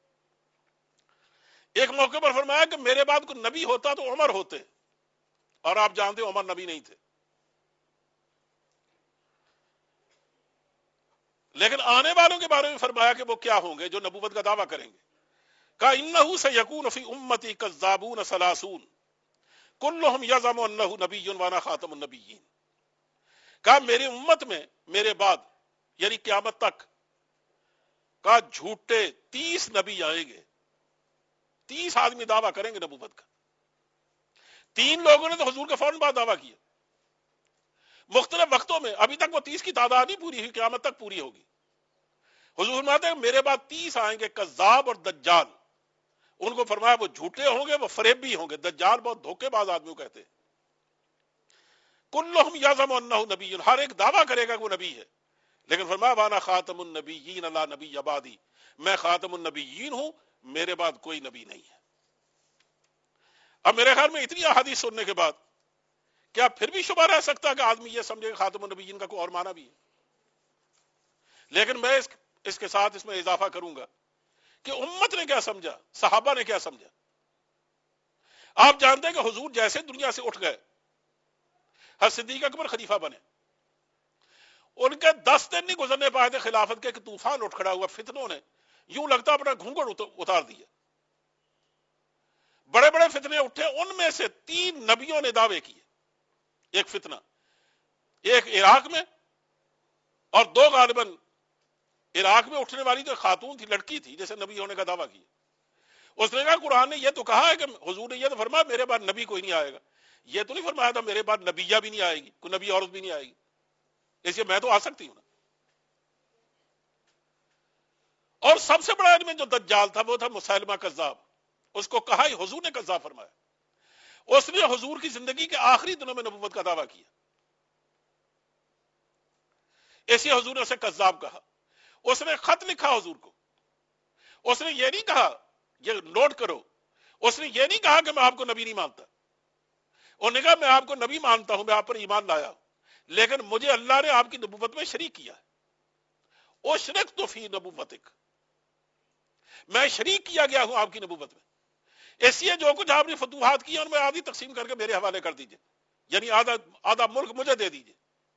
ایک موقع پر فرمایا کہ میرے بعد کوئی نبی ہوتا تو عمر ہوتے, اور آپ جانتے عمر نبی نہیں تھے. لیکن آنے والوں کے بارے میں فرمایا کہ وہ کیا ہوں گے جو نبوت کا دعویٰ کریں گے. کہا انہ سیکون فی امتی کذابون ثلاثون کلہم یزعم انہ نبی وانا خاتم النبیین. کہا میری امت میں میرے بعد یعنی قیامت تک کہا جھوٹے تیس نبی آئیں گے, تیس آدمی دعویٰ کریں گے نبوت کا. تین لوگوں نے تو حضور کے فوراً بعد دعویٰ کیا مختلف وقتوں میں, ابھی تک وہ تیس کی تعداد نہیں پوری ہوئی, قیامت تک پوری ہوگی. حضور فرماتے ہیں میرے بعد تیس آئیں گے کذاب اور دجال. ان کو فرمایا وہ جھوٹے ہوں گے, وہ فریبی ہوں گے. دجال بہت دھوکے باز آدمی کو کہتے ہیں. کلہم یزعم انہ نبی, ہر ایک دعویٰ کرے گا کہ وہ نبی ہے, لیکن فرمایا وانا خاتم النبیین لا نبی بعدی, میں خاتم النبیین ہوں, میرے بعد کوئی نبی نہیں ہے. اب میرے خیال میں اتنی احادیث سننے کے بعد کیا پھر بھی شبہ رہ سکتا کہ آدمی یہ سمجھے کہ خاتم النبیین کا کوئی اور معنی بھی ہے؟ لیکن میں اس, اس کے ساتھ اس میں اضافہ کروں گا کہ امت نے کیا سمجھا, صحابہ نے کیا سمجھا. آپ جانتے ہیں کہ حضور جیسے دنیا سے اٹھ گئے, حضرت صدیق اکبر خلیفہ بنے, ان کے دس دن نہیں گزرنے پائے تھے خلافت کے کہ طوفان اٹھ کھڑا ہوا, فتنوں نے یوں لگتا اپنا گھونگھٹ اتار دیا. بڑے بڑے فتنے اٹھے, ان میں سے تین نبیوں نے دعوے کیے. ایک فتنہ ایک عراق میں, اور دو غالباً عراق میں اٹھنے والی جو خاتون تھی, لڑکی تھی, جیسے نبی ہونے کا دعویٰ کیا. اس نے کہا قرآن نے یہ تو کہا ہے کہ حضور نے یہ تو فرمایا میرے بعد نبی کوئی نہیں آئے گا, یہ تو نہیں فرمایا تھا میرے بعد نبیہ بھی نہیں آئے گی, کوئی نبی عورت بھی نہیں آئے گی, اس لیے میں تو آ سکتی ہوں نا. اور سب سے بڑا آدمی جو دجال تھا وہ تھا مسیلمہ کذاب, اس کو کہا ہی حضور نے کذاب فرمایا. اس نے حضور کی زندگی کے آخری دنوں میں نبوت کا دعویٰ کیا, ایسے حضور نے اسے کذاب کہا. اس نے خط لکھا حضور کو, اس نے یہ نہیں کہا, یہ نوٹ کرو, اس نے یہ نہیں کہا کہ میں آپ کو نبی نہیں مانتا. انہوں نے کہا میں آپ کو نبی مانتا ہوں, میں آپ پر ایمان لایا ہوں, لیکن مجھے اللہ نے آپ کی نبوت میں شریک کیا ہے. اشرکت فی نبوتک, میں شریک کیا گیا ہوں آپ کی نبوت میں, اس لیے جو کچھ آپ نے فتوحات کی ان میں آدھی تقسیم کر کے میرے حوالے کر دیجئے, یعنی آدھا آدھا ملک مجھے دے دیجئے.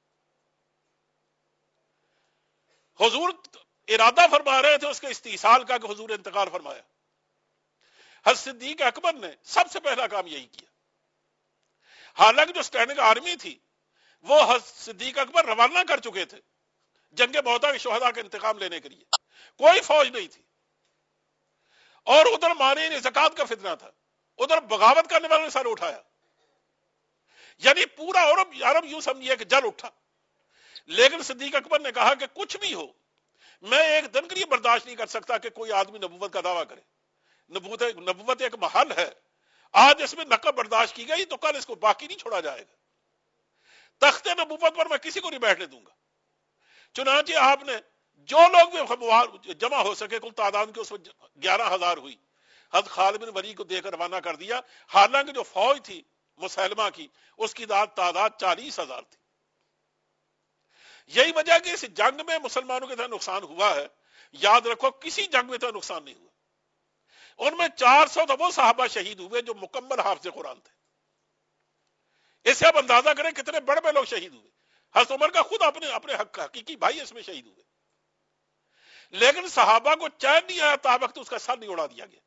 حضور ارادہ فرما رہے تھے اس کے استحصال کا کہ حضور نے انتقال فرمایا. حضرت صدیق اکبر نے سب سے پہلا کام یہی کیا. حالانکہ جو اسٹینڈنگ آرمی تھی وہ حضرت صدیق اکبر روانہ کر چکے تھے جنگ موتا کے شہداء کا انتقام لینے کے لیے, کوئی فوج نہیں تھی, اور ادھر مانع زکات کا فتنہ تھا, ادھر بغاوت کرنے والوں نے سر اٹھایا, یعنی پورا عرب عرب یوں سمجھیے کہ جل اٹھا. لیکن صدیق اکبر نے کہا کہ کچھ بھی ہو میں ایک دن کے لیے برداشت نہیں کر سکتا کہ کوئی آدمی نبوت کا دعویٰ کرے. نبوت نبوت ایک محل ہے, آج اس میں نقب برداشت کی گئی تو کل اس کو باقی نہیں چھوڑا جائے گا. تخت نبوت پر میں کسی کو نہیں بیٹھنے دوں گا. چنانچہ آپ نے جو لوگ بھی جمع ہو سکے, کل تعداد کی اس وقت گیارہ ہزار ہوئی, حضرت خالد بن ولید کو دے کر روانہ کر دیا. حالانکہ جو فوج تھی مسیلمہ کی اس کی تعداد چالیس ہزار تھی. یہی وجہ کہ اس جنگ میں مسلمانوں کے ساتھ نقصان ہوا ہے. یاد رکھو کسی جنگ میں تو نقصان نہیں ہوا, ان میں چار سو تو وہ صحابہ شہید ہوئے جو مکمل حافظ قرآن تھے. اس سے آپ اندازہ کریں کتنے بڑے بڑے لوگ شہید ہوئے. حضرت عمر کا خود اپنے اپنے حق حقیقی بھائی اس میں شہید ہوئے, لیکن صحابہ کو چین نہیں آیا تا وقت اس کا سر نہیں اڑا دیا گیا.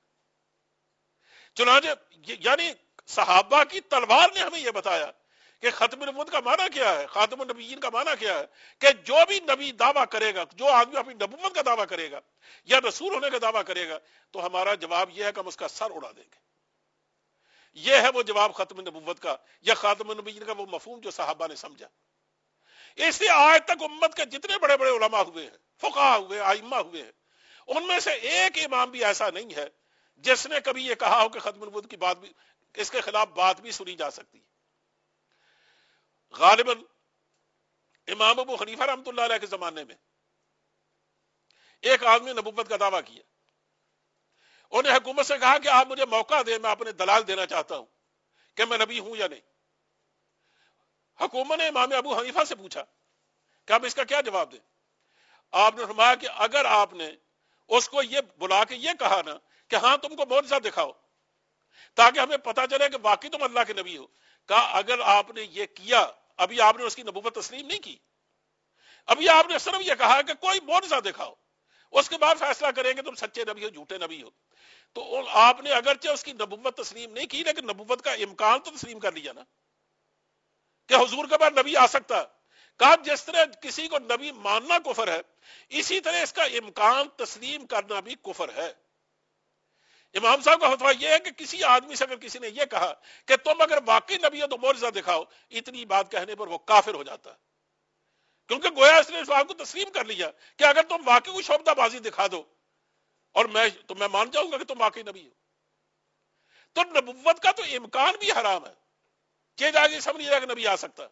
چنانچہ یعنی صحابہ کی تلوار نے ہمیں یہ بتایا کہ ختم نبوت کا معنی کیا ہے, خاتم النبیین کا معنی کیا ہے, کہ جو بھی نبی دعویٰ کرے گا, جو آدمی اپنی نبوت کا دعویٰ کرے گا یا رسول ہونے کا دعویٰ کرے گا, تو ہمارا جواب یہ ہے کہ ہم اس کا سر اڑا دیں گے. یہ ہے وہ جواب ختم نبوت کا یا خاتم النبیین کا وہ مفہوم جو صحابہ نے سمجھا. اس لیے آج تک امت کے جتنے بڑے بڑے علماء ہوئے ہیں, فقہاء ہوئے, ائمہ ہوئے ہیں, ان میں سے ایک امام بھی ایسا نہیں ہے جس نے کبھی یہ کہا ہو کہ ختم نبوت کی بات بھی, اس کے خلاف بات بھی سنی جا سکتی ہے. غالباً امام ابو حنیفہ رحمۃ اللہ علیہ کے زمانے میں ایک آدمی نبوت کا دعویٰ کیا. انہیں حکومت سے کہا کہ آپ مجھے موقع دیں, میں اپنے دلائل دینا چاہتا ہوں کہ میں نبی ہوں یا نہیں. حکومت نے امام ابو حنیفہ سے پوچھا کہ آپ اس کا کیا جواب دیں. آپ نے فرمایا کہ اگر آپ نے اس کو یہ بلا کے یہ کہا نا کہ ہاں تم کو معجزہ دکھاؤ تاکہ ہمیں پتا چلے کہ واقعی تم اللہ کے نبی ہو, کہا اگر آپ نے یہ کیا, ابھی آپ نے اس کی نبوت تسلیم نہیں کی, ابھی آپ نے صرف یہ کہا کہ کوئی معجزہ دکھاؤ, اس کے بعد فیصلہ کریں گے تم سچے نبی ہو جھوٹے نبی ہو. تو آپ نے اگرچہ اس کی نبوت تسلیم نہیں کی, لیکن نبوت کا امکان تو تسلیم کر لیا نا کہ حضور کے بعد نبی آ سکتا. کہا جس طرح کسی کو نبی ماننا کفر ہے, اسی طرح اس کا امکان تسلیم کرنا بھی کفر ہے. امام صاحب کا فتویٰ یہ ہے کہ کسی آدمی سے اگر کسی نے یہ کہا کہ تم اگر واقعی نبی ہو تو معجزہ دکھاؤ, اتنی بات کہنے پر وہ کافر ہو جاتا ہے, کیونکہ گویا اس نے اس بات کو تسلیم کر لیا کہ اگر تم واقعی کوئی شعبدہ بازی دکھا دو اور میں تو میں مان جاؤں گا کہ تم واقعی نبی ہو. تو نبوت کا تو امکان بھی حرام ہے کہ جائے سمجھ جائے کہ نبی آ سکتا.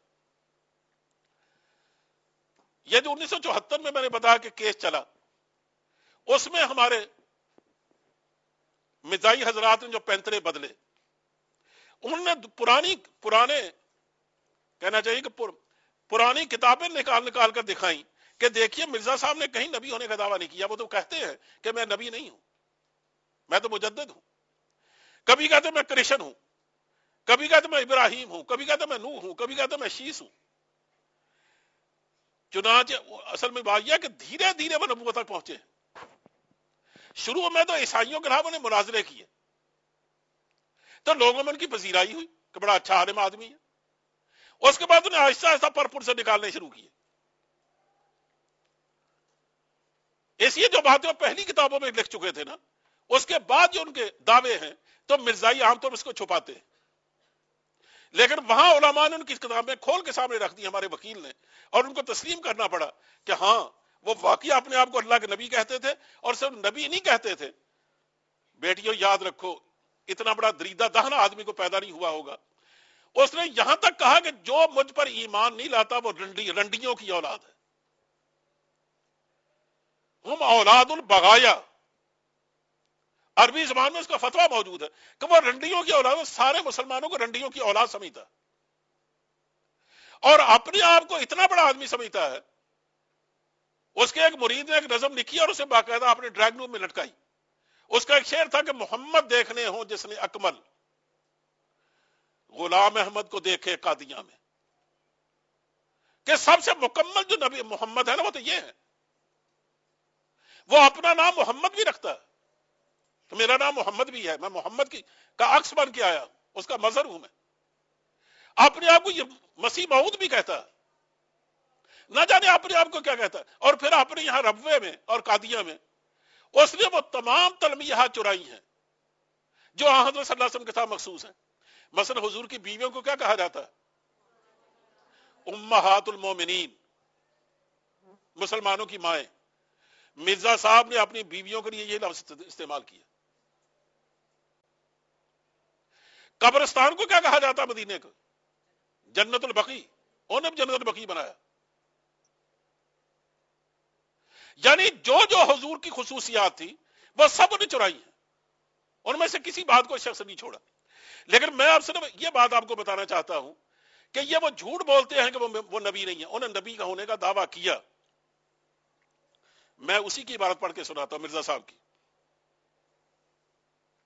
یہ جو انیس سو چوہتر میں میں نے بتایا کہ کیس چلا, اس میں ہمارے مزاحی حضرات نے جو پینترے بدلے, انہوں نے پرانی پرانے کہنا چاہیے کہ پر, پرانی کتابیں نکال نکال کر دکھائیں کہ دیکھیے مرزا صاحب نے کہیں نبی ہونے کا دعویٰ نہیں کیا. وہ تو کہتے ہیں کہ میں نبی نہیں ہوں, میں تو مجدد ہوں. کبھی کہتے میں کرشن ہوں, کبھی کہتے میں ابراہیم ہوں, کبھی کہتے میں نوح ہوں, کبھی کہتے میں شیس ہوں. چنانچہ اصل میں بات یہ کہ دھیرے دھیرے وہ نبوت تک پہنچے. شروع میں تو عیسائیوں کے خلاف انہیں مناظرے کیے, تو لوگوں میں ان کی پذیرائی ہوئی کہ بڑا اچھا عالم آدمی ہے. اس کے بعد انہیں آہستہ آہستہ پر پر سے نکالنے شروع کیے. اس لیے جو باتیں وہ پہلی کتابوں میں لکھ چکے تھے نا, اس کے بعد جو ان کے دعوے ہیں تو مرزائی عام طور پر اس کو چھپاتے ہیں, لیکن وہاں علماء نے ان کی کتابیں کھول کے سامنے رکھ دی, ہمارے وکیل نے, اور ان کو تسلیم کرنا پڑا کہ ہاں وہ واقعی اپنے آپ کو اللہ کے نبی کہتے تھے, اور صرف نبی نہیں کہتے تھے. بیٹیوں یاد رکھو, اتنا بڑا دریدہ دہنا آدمی کو پیدا نہیں ہوا ہوگا. اس نے یہاں تک کہا کہ جو مجھ پر ایمان نہیں لاتا وہ رنڈی رنڈیوں کی اولاد ہے. ہم اولاد البغایا, عربی زبان میں اس کا فتویٰ موجود ہے کہ وہ رنڈیوں کی اولاد, سارے مسلمانوں کو رنڈیوں کی اولاد سمجھتا اور اپنے آپ کو اتنا بڑا آدمی سمجھتا ہے. اس کے ایک مرید نے ایک نظم لکھی اور اسے باقاعدہ اپنے ڈرائنگ روم میں لٹکائی. اس کا ایک شعر تھا کہ محمد دیکھنے ہوں جس نے اکمل, غلام احمد کو دیکھے قادیاں میں. کہ سب سے مکمل جو نبی محمد ہے نا وہ تو یہ ہے, وہ اپنا نام محمد بھی رکھتا ہے کہ میرا نام محمد بھی ہے, میں محمد کی کا عکس بن کے آیا, اس کا مظہر ہوں میں. اپنے آپ کو یہ مسیح موعود بھی کہتا ہے, نہ جانے اپنے آپ کو کیا کہتا ہے. اور پھر اپنے یہاں ربوے میں اور قادیاں میں اس نے وہ تمام تلمیحات چرائی ہیں جو حضرت صلی اللہ علیہ وسلم کے ساتھ مخصوص ہیں. مثلا حضور کی بیویوں کو کیا کہا جاتا ہے؟ امہات المومنین, مسلمانوں کی مائیں. مرزا صاحب نے اپنی بیویوں کے لیے یہ لفظ استعمال کیا. قبرستان کو کیا کہا جاتا ہے مدینے کو؟ جنت البقیع, انہوں نے جنت البقیع بنایا. یعنی جو جو حضور کی خصوصیات تھی وہ سب انہیں چرائی ہیں, ان میں سے کسی بات کو شخص نہیں چھوڑا. لیکن میں آپ صرف یہ بات آپ کو بتانا چاہتا ہوں کہ یہ وہ جھوٹ بولتے ہیں کہ وہ وہ نبی نہیں ہے. انہوں نے نبی کا ہونے کا دعویٰ کیا. میں اسی کی عبارت پڑھ کے سناتا ہوں مرزا صاحب کی.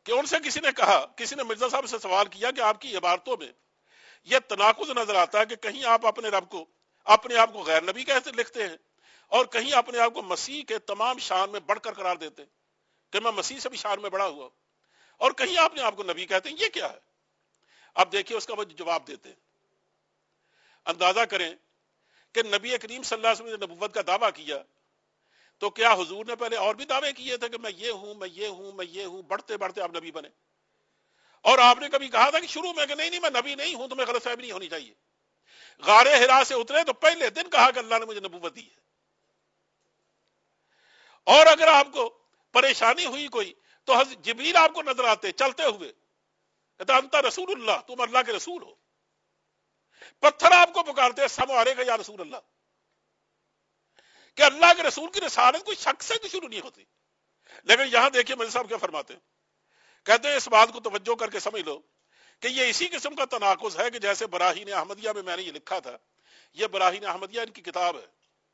کہ ان سے کسی نے کہا، کسی نے مرزا صاحب سے سوال کیا کہ آپ کی عبارتوں میں یہ تناقض نظر آتا ہے کہ کہیں آپ اپنے رب کو اپنے آپ کو غیر نبی کہتے لکھتے ہیں اور کہیں اپنے آپ کو مسیح کے تمام شان میں بڑھ کر قرار دیتے ہیں کہ میں مسیح سے بھی شان میں بڑا ہوا، اور کہیں آپ نے آپ کو نبی کہتے ہیں، یہ کیا ہے؟ اب دیکھیے اس کا وہ جواب دیتے ہیں۔ اندازہ کریں کہ نبی کریم صلی اللہ علیہ وسلم نے نبوت کا دعویٰ کیا تو کیا حضور نے پہلے اور بھی دعوے کیے تھے کہ میں یہ ہوں میں یہ ہوں میں یہ ہوں، بڑھتے بڑھتے آپ نبی بنے؟ اور آپ نے کبھی کہا تھا کہ شروع میں کہ نہیں نہیں میں نبی نہیں ہوں، تمہیں غلط فہمی نہیں ہونی چاہیے؟ غار حرا سے اترے تو پہلے دن کہا کہ اللہ نے مجھے نبوت دی ہے۔ اور اگر آپ کو پریشانی ہوئی کوئی تو حضرت جبریل آپ کو نظر آتے چلتے ہوئے، کہتا انت رسول اللہ، تم اللہ کے رسول ہو۔ پتھر آپ کو پکارتے السلام علیکم یا رسول اللہ، کہ اللہ کے رسول کی رسالت کوئی شک سے شروع نہیں ہوتی۔ لیکن یہاں دیکھیے مرزا صاحب کیا فرماتے ہیں، کہتے ہیں اس بات کو توجہ کر کے سمجھ لو کہ یہ اسی قسم کا تناقض ہے کہ جیسے براہین احمدیہ میں میں نے یہ لکھا تھا، یہ براہین احمدیہ ان کی کتاب ہے،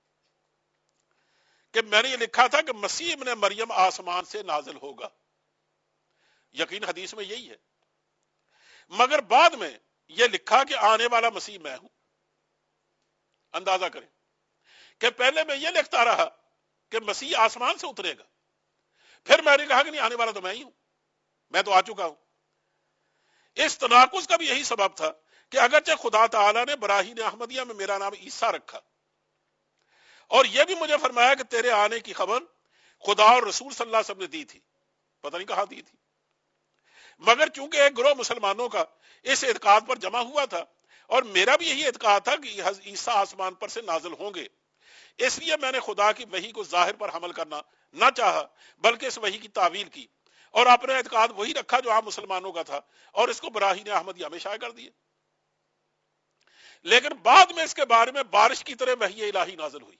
کہ میں نے یہ لکھا تھا کہ مسیح ابن مریم آسمان سے نازل ہوگا، یقین حدیث میں یہی ہے، مگر بعد میں یہ لکھا کہ آنے والا مسیح میں ہوں۔ اندازہ کریں کہ پہلے میں یہ لکھتا رہا کہ مسیح آسمان سے اترے گا، پھر میں نے کہا کہ نہیں آنے والا تو میں ہی ہوں، میں تو آ چکا ہوں۔ اس تناقض کا بھی یہی سبب تھا کہ اگرچہ خدا تعالیٰ نے براہین احمدیہ میں میرا نام عیسیٰ رکھا اور یہ بھی مجھے فرمایا کہ تیرے آنے کی خبر خدا اور رسول صلی اللہ علیہ وسلم نے دی تھی، پتہ نہیں کہاں دی تھی، مگر چونکہ ایک گروہ مسلمانوں کا اس اعتقاد پر جمع ہوا تھا اور میرا بھی یہی اعتقاد تھا کہ عیسیٰ آسمان پر سے نازل ہوں گے، اس لیے میں نے خدا کی وحی کو ظاہر پر حمل کرنا نہ چاہا بلکہ اس وحی کی تعویل کی اور اپنا اعتقاد وہی رکھا جو عام مسلمانوں کا تھا اور اس کو براہین احمدیہ میں شائع کر دیے۔ لیکن بعد میں اس کے بارے میں بارش کی طرح وحی الہی نازل ہوئی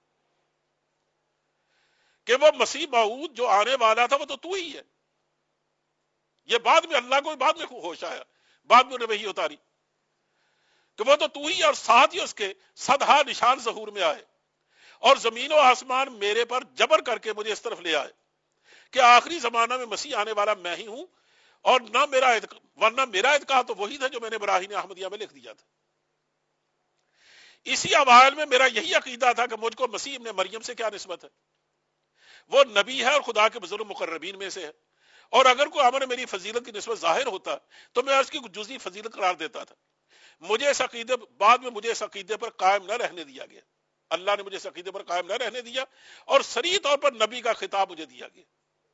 کہ وہ مسیح موعود جو آنے والا تھا وہ تو تو ہی ہے۔ یہ بعد میں اللہ کو بعد میں ہوش آیا، بعد میں انہیں وحی اتاری کہ وہ تو تو ہی، اور ساتھ ہی اس کے صدہا نشان ظہور میں آئے اور زمین و آسمان میرے پر جبر کر کے مجھے اس طرف لے آئے کہ آخری زمانہ میں مسیح آنے والا میں ہی ہوں، اور نہ میرا ورنہ میرا اعتقاد تو وہی تھا جو میں نے براہین احمدیہ میں لکھ دیا تھا۔ اسی اوائل میں میرا یہی عقیدہ تھا کہ مجھ کو مسیح ابن مریم سے کیا نسبت ہے، وہ نبی ہے اور خدا کے بزرگ مقربین میں سے ہے، اور اگر کوئی عمل میری فضیلت کی نسبت ظاہر ہوتا تو میں اس کی جزئی فضیلت قرار دیتا تھا۔ مجھے اس عقیدے بعد میں مجھے اس عقیدے پر قائم نہ رہنے دیا گیا، اللہ نے مجھے اس عقیدے پر قائم نہ رہنے دیا اور صریح طور پر نبی کا خطاب مجھے دیا گیا۔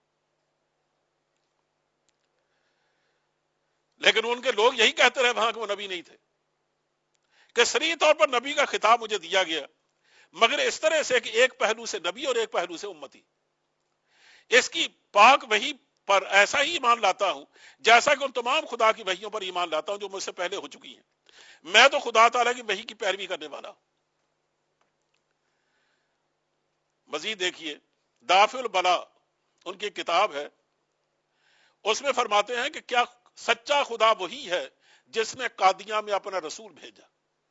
لیکن ان کے لوگ یہی کہتے رہے وہاں کہ وہ نبی نہیں تھے، کہ صریح طور پر نبی کا خطاب مجھے دیا گیا، مگر اس طرح سے کہ ایک پہلو سے نبی اور ایک پہلو سے امتی۔ اس کی پاک وحی پر ایسا ہی ایمان لاتا ہوں جیسا کہ ان تمام خدا کی وحیوں پر ایمان لاتا ہوں جو مجھ سے پہلے ہو چکی ہیں۔ میں تو خدا تعالیٰ کی وحی کی پیروی کرنے والا ہوں۔ مزید دیکھیے دافع البلا ان کی کتاب ہے، اس میں فرماتے ہیں کہ کیا سچا خدا وہی ہے جس نے قادیاں میں اپنا رسول بھیجا۔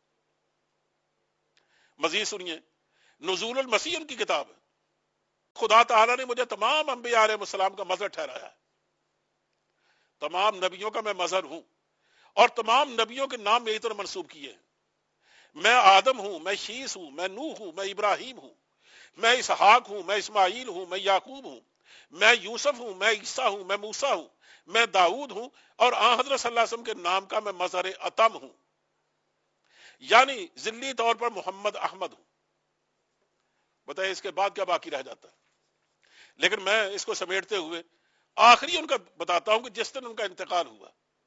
مزید سنیے نزول المسیح ان کی کتاب ہے، خدا تعالیٰ نے مجھے تمام انبیاء علیہ السلام کا مظہر ٹھہرایا ہے، تمام نبیوں کا میں مظہر ہوں اور تمام نبیوں کے نام میری طرف منسوب کیے ہیں۔ میں آدم ہوں، میں شیس ہوں، میں نوح ہوں، میں ابراہیم ہوں، میں اسحاق ہوں، میں اسماعیل ہوں، میں یعقوب ہوں، میں یوسف ہوں، میں عیسیٰ ہوں، میں موسیٰ ہوں، میں داؤد ہوں، اور آن حضرت صلی اللہ علیہ وسلم کے نام کا میں مظہر اتم ہوں، یعنی ذلی طور پر محمد احمد ہوں۔ بتائیں اس کے بعد کیا باقی رہ جاتا ہے؟ لیکن میں اس کو سمیٹتے ہوئے آخری ان کا بتاتا ہوں کہ جس دن ان کا انتقال ہوا،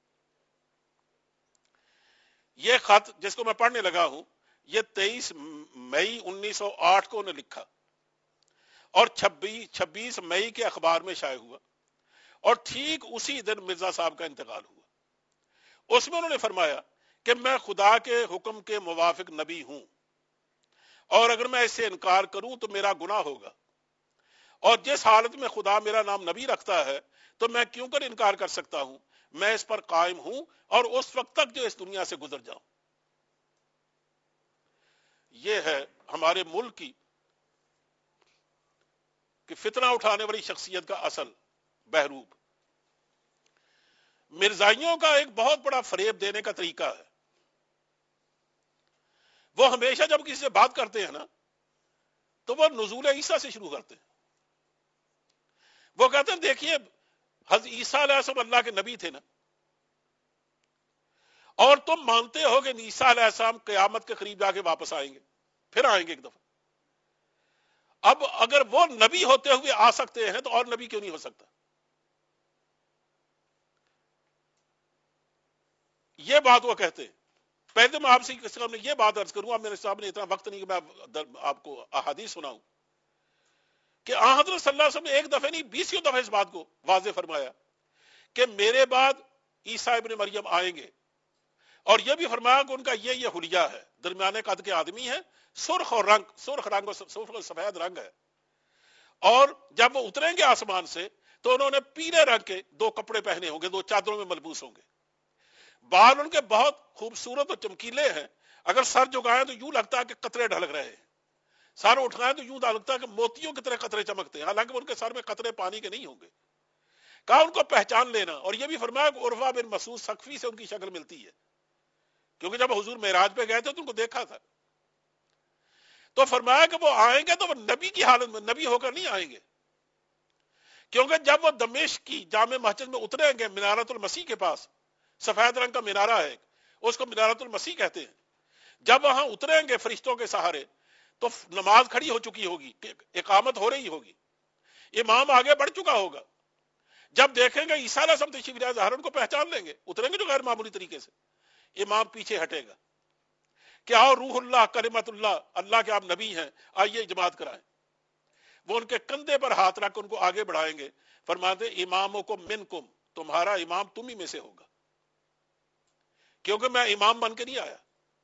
یہ خط جس کو میں پڑھنے لگا ہوں یہ تیئیس مئی انیس سو آٹھ کو انہیں لکھا اور چھبیس چھبیس مئی کے اخبار میں شائع ہوا، اور ٹھیک اسی دن مرزا صاحب کا انتقال ہوا۔ اس میں انہوں نے فرمایا کہ میں خدا کے حکم کے موافق نبی ہوں، اور اگر میں اس سے انکار کروں تو میرا گناہ ہوگا، اور جس حالت میں خدا میرا نام نبی رکھتا ہے تو میں کیوں کر انکار کر سکتا ہوں، میں اس پر قائم ہوں اور اس وقت تک جو اس دنیا سے گزر جاؤں۔ یہ ہے ہمارے ملک کی کہ فتنہ اٹھانے والی شخصیت کا اصل بہروپ۔ مرزائیوں کا ایک بہت بڑا فریب دینے کا طریقہ ہے، وہ ہمیشہ جب کسی سے بات کرتے ہیں نا تو وہ نزول عیسیٰ سے شروع کرتے ہیں. وہ کہتے ہیں دیکھیے حضرت عیسیٰ علیہ السلام اللہ کے نبی تھے نا، اور تم مانتے ہو کہ عیسیٰ علیہ السلام قیامت کے قریب جا کے واپس آئیں گے، پھر آئیں گے ایک دفعہ. اب اگر وہ نبی ہوتے ہوئے آ سکتے ہیں تو اور نبی کیوں نہیں ہو سکتا؟ یہ بات وہ کہتے ہیں. پہلے میں آپ سے یہ بات عرض کروں، اب میرے صاحب نے اتنا وقت نہیں کہ میں آپ کو احادیث سناؤں، کہ آن حضرت صلی اللہ علیہ وسلم نے ایک دفعہ نہیں بیسیوں دفعہ اس بات کو واضح فرمایا کہ میرے بعد عیسیٰ ابن مریم آئیں گے، اور یہ بھی فرمایا کہ ان کا یہ یہ حلیہ ہے، درمیانے قد کے آدمی ہے، سرخ اور رنگ سرخ رنگ اور سرخ اور سفید رنگ ہے، اور جب وہ اتریں گے آسمان سے تو انہوں نے پیلے رنگ کے دو کپڑے پہنے ہوں گے، دو چادروں میں ملبوس ہوں گے، بال ان کے بہت خوبصورت اور چمکیلے ہیں، اگر سر جھکائیں تو یوں لگتا ہے کہ قطرے ڈھلک رہے ہیں، سر اٹھائیں تو یوں لگتا ہے کہ موتیوں کی طرح قطرے چمکتے ہیں، حالانکہ ان کے سر میں قطرے پانی کے نہیں ہوں گے. کہا ان کو پہچان لینا. اور یہ بھی فرمایا کہ عرفہ بن مسعود ثقفی سے ان کی شکل ملتی ہے، کیونکہ جب حضور معراج پہ گئے تھے تو ان کو دیکھا تھا. تو فرمایا کہ وہ آئیں گے تو وہ نبی کی حالت میں، نبی ہو کر نہیں آئیں گے، کیونکہ جب وہ دمشق کی جامع مسجد میں اتریں گے منارۃ المسیح کے پاس، سفید رنگ کا منارہ ہے اس کو منارۃ المسیح کہتے ہیں، جب وہاں اتریں گے فرشتوں کے سہارے تو نماز کھڑی ہو چکی ہوگی، اقامت ہو رہی ہوگی، امام آگے بڑھ چکا ہوگا، جب دیکھیں گے عیسیٰ علیہ السلام تشریف لائے ظاہر ان کو پہچان لیں گے، اتریں گے جو غیر معمولی طریقے سے، امام پیچھے ہٹے گا کہ آؤ روح اللہ کلمت اللہ، اللہ کے آپ نبی ہیں، آئیے جماعت کرائیں. وہ ان کے کندھے پر ہاتھ رکھ ان کو آگے بڑھائیں گے، فرماتے امامکم منکم، تمہارا امام تم ہی میں سے ہوگا، کیونکہ میں امام بن کے نہیں آیا.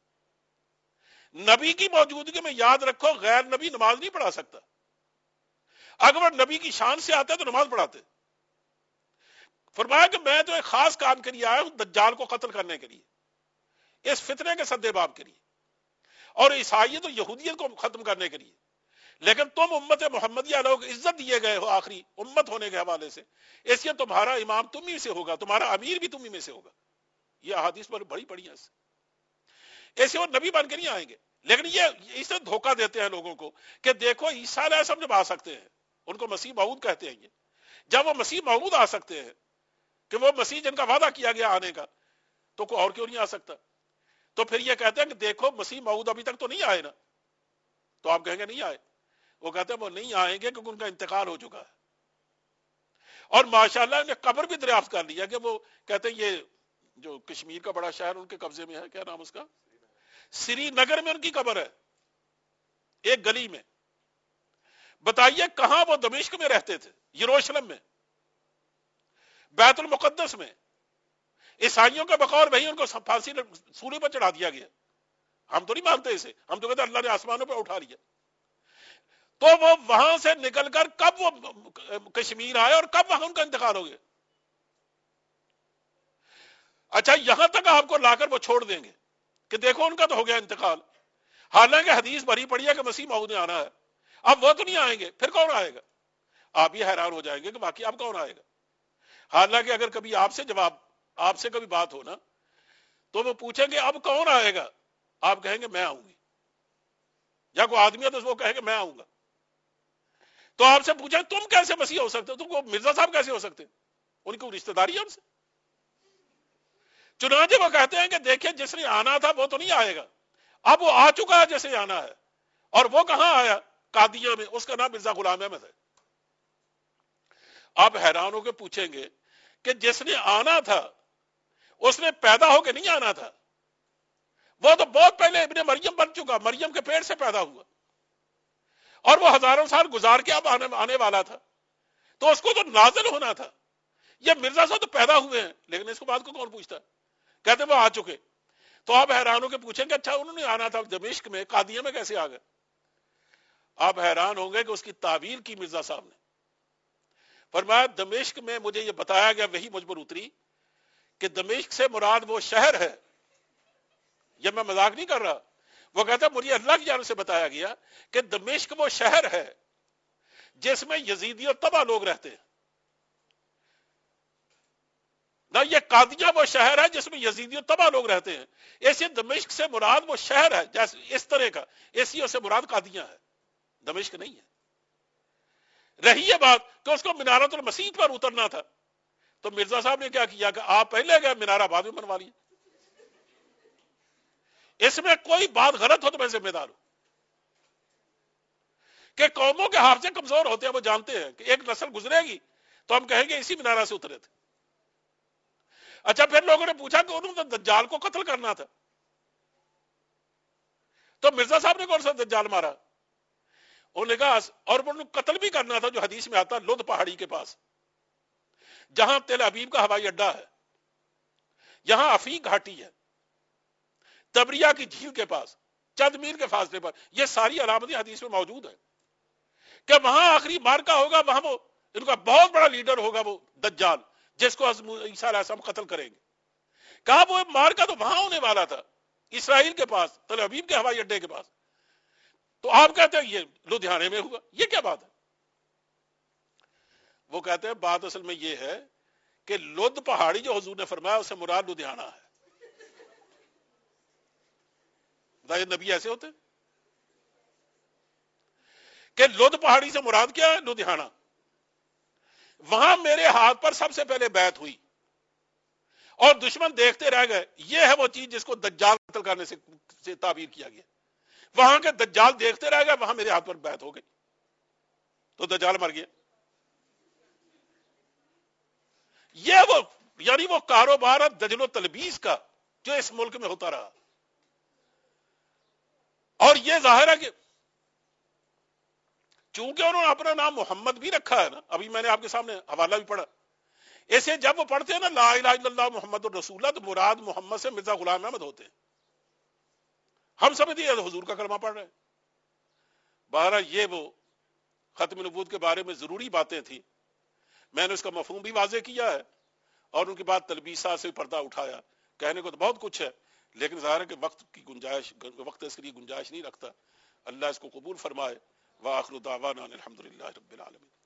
نبی کی موجودگی میں یاد رکھو غیر نبی نماز نہیں پڑھا سکتا، اگر وہ نبی کی شان سے آتے تو نماز پڑھاتے. فرمایا کہ میں تو ایک خاص کام کے لیے آیا ہوں، دجال کو قتل کرنے کے لیے، اس فتنے کے سد باب کے لیے، اور عیسائیت اور یہودیت کو ختم کرنے کے لیے. لیکن تم امت محمدیہ لوگ عزت دیے گئے ہو آخری امت ہونے کے حوالے سے، اس لیے تمہارا امام تم ہی سے ہوگا، تمہارا امیر بھی تم ہی میں سے ہوگا. یہ احادیث پر بڑی پڑی ہیں، ایسے وہ نبی بن کے نہیں آئیں گے. لیکن یہ اس سے دھوکہ دیتے ہیں لوگوں کو کہ دیکھو عیسیٰ علیہ السلام جب آ سکتے ہیں، ان کو مسیح موعود کہتے ہیں، یہ جب وہ مسیح موعود آ سکتے ہیں کہ وہ مسیح جن کا وعدہ کیا گیا آنے کا، تو کوئی اور کیوں نہیں آ سکتا؟ تو پھر یہ کہتے ہیں کہ دیکھو مسیح موعود ابھی تک تو نہیں آئے نا، تو آپ کہیں گے نہیں آئے. وہ کہتے ہیں وہ نہیں آئیں گے کیونکہ ان کا انتقال ہو چکا ہے. اور ماشاءاللہ نے قبر بھی دریافت کر لیا کہ وہ کہتے ہیں یہ جو کشمیر کا بڑا شہر ان کے قبضے میں ہے، کیا نام اس کا، سری نگر میں ان کی قبر ہے، ایک گلی میں. بتائیے کہاں وہ دمشق میں رہتے تھے؟ یروشلم میں، بیت المقدس میں. عیسائیوں کا بقول وہی ان کو پھانسی سولی پر چڑھا دیا گیا. ہم تو نہیں مانتے اسے، ہم تو کہتے ہیں اللہ نے آسمانوں پہ اٹھا لیا. تو وہ وہاں سے نکل کر کب وہ کشمیر آئے اور کب وہاں ان کا انتقال ہو گیا؟ اچھا یہاں تک آپ کو لا کر وہ چھوڑ دیں گے کہ دیکھو ان کا تو ہو گیا انتقال، حالانکہ حدیث بھری پڑی ہے کہ مسیح موعود نے آنا ہے. اب وہ تو نہیں آئیں گے، پھر کون آئے گا؟ آپ یہ حیران ہو جائیں گے کہ باقی اب کون آئے گا. حالانکہ اگر کبھی آپ سے جواب آپ سے کبھی بات ہو نا تو وہ پوچھیں گے اب کون آئے گا، آپ کہیں گے میں آؤں گی، یا کوئی آدمی ہے تو وہ کہے گا میں آؤں گا. تو آپ سے پوچھیں تم کیسے مسیح ہو سکتے ہو، تم کو مرزا صاحب کیسے ہو سکتے، ان کی رشتہ داری ہے ان سے. چنانچہ وہ کہتے ہیں کہ دیکھیں جس نے آنا تھا وہ تو نہیں آئے گا، اب وہ آ چکا ہے جسے آنا ہے. اور وہ کہاں آیا؟ قادیہ میں، اس کا نام مرزا غلام احمد ہے. آپ حیران ہو کے پوچھیں گے کہ جس نے آنا تھا اس نے پیدا ہو کے نہیں آنا تھا، وہ تو بہت پہلے ابن مریم بن چکا، مریم کے پیٹ سے پیدا ہوا، اور وہ ہزاروں سال گزار کے اب آنے, آنے والا تھا، تو اس کو تو نازل ہونا تھا. یہ مرزا صاحب تو پیدا ہوئے ہیں، لیکن اس کو بات کو کون پوچھتا ہے؟ کہتے وہ آ چکے. تو آپ حیران ہو کے پوچھیں گے اچھا انہوں نے آنا تھا دمشق میں، قادیہ میں کیسے آ گئے؟ آپ حیران ہوں گے کہ اس کی تعبیر کی مرزا صاحب نے. فرمایا دمشق میں مجھے یہ بتایا گیا، وہی مجھ پر اتری کہ دمشق سے مراد وہ شہر ہے، یہ میں مذاق نہیں کر رہا. وہ کہتا ہے مجھے اللہ کی جانب سے بتایا گیا کہ دمشق وہ شہر ہے جس میں یزیدی اور تبا لوگ رہتے ہیں. نہ یہ قادیہ وہ شہر ہے جس میں یزیدی و تبع لوگ رہتے ہیں. ایسے دمشق سے مراد وہ شہر ہے جیسے اس طرح کا, ایسی سے مراد قادیہ ہے, دمشق نہیں ہے. رہی یہ بات کہ اس کو منارۃ المسجد پر اترنا تھا, تو مرزا صاحب نے کیا کیا کہ آپ پہلے گئے, منارہ بعد میں بنوا لیا. اس میں کوئی بات غلط ہو تو میں ذمہ دار ہوں کہ قوموں کے حافظے کمزور ہوتے ہیں, وہ جانتے ہیں کہ ایک نسل گزرے گی تو ہم کہیں گے اسی منارہ سے اترے تھے. اچھا پھر لوگوں نے پوچھا کہ انہوں نے دجال کو قتل کرنا تھا, تو مرزا صاحب نے کون سا دجال مارا؟ انہوں نے کہا اور انہوں نے قتل بھی کرنا تھا جو حدیث میں آتا لد پہاڑی کے پاس, جہاں تل ابیب کا ہوائی اڈا ہے, یہاں عفیق گھاٹی ہے, تبریہ کی جھیل کے پاس چند میل کے فاصلے پر. یہ ساری علامتیں حدیث میں موجود ہے کہ وہاں آخری مارکا ہوگا, وہاں وہ ان کا بہت بڑا لیڈر ہوگا وہ دجال, جس کو عیسیٰ علیہ السلام قتل کریں گے. کہا وہ مارکا تو وہاں ہونے والا تھا, اسرائیل کے پاس, تل ابیب کے ہوائی اڈے کے پاس. تو آپ کہتے ہیں یہ لدھیانے میں ہوا, یہ کیا بات ہے؟ وہ کہتے ہیں بات اصل میں یہ ہے کہ لد پہاڑی جو حضور نے فرمایا اسے مراد لدھیانہ ہے. بتائیے نبی ایسے ہوتے کہ لد پہاڑی سے مراد کیا ہے؟ لدھیانہ. وہاں میرے ہاتھ پر سب سے پہلے بیعت ہوئی اور دشمن دیکھتے رہ گئے. یہ ہے وہ چیز جس کو دجال قتل کرنے سے, سے تعبیر کیا گیا. وہاں کے دجال دیکھتے رہ گئے, وہاں میرے ہاتھ پر بیعت ہو گئی, تو دجال مر گیا. یہ وہ یعنی وہ کاروبار ہے دجل و تلبیس کا جو اس ملک میں ہوتا رہا. اور یہ ظاہر ہے کہ چونکہ انہوں نے اپنا نام محمد بھی رکھا ہے نا, ابھی میں نے آپ کے سامنے حوالہ بھی پڑھا, ایسے جب وہ پڑھتے ہیں نا لا الہ الا اللہ محمد الرسول اللہ, تو مراد محمد سے مرزا غلام احمد ہوتے ہیں. ہم سمجھتے ہیں حضور کا کلمہ پڑھ رہے ہیں. بہرحال یہ وہ ختم نبوت کے بارے میں ضروری باتیں تھیں, میں نے اس کا مفہوم بھی واضح کیا ہے اور ان کے بعد تلبیسہ سے پردہ اٹھایا. کہنے کو تو بہت کچھ ہے, لیکن ظاہر ہے کہ وقت کی گنجائش وقت اس کے لیے گنجائش نہیں رکھتا. اللہ اس کو قبول فرمائے. وآخر دعوانا الحمدللہ رب العالمین.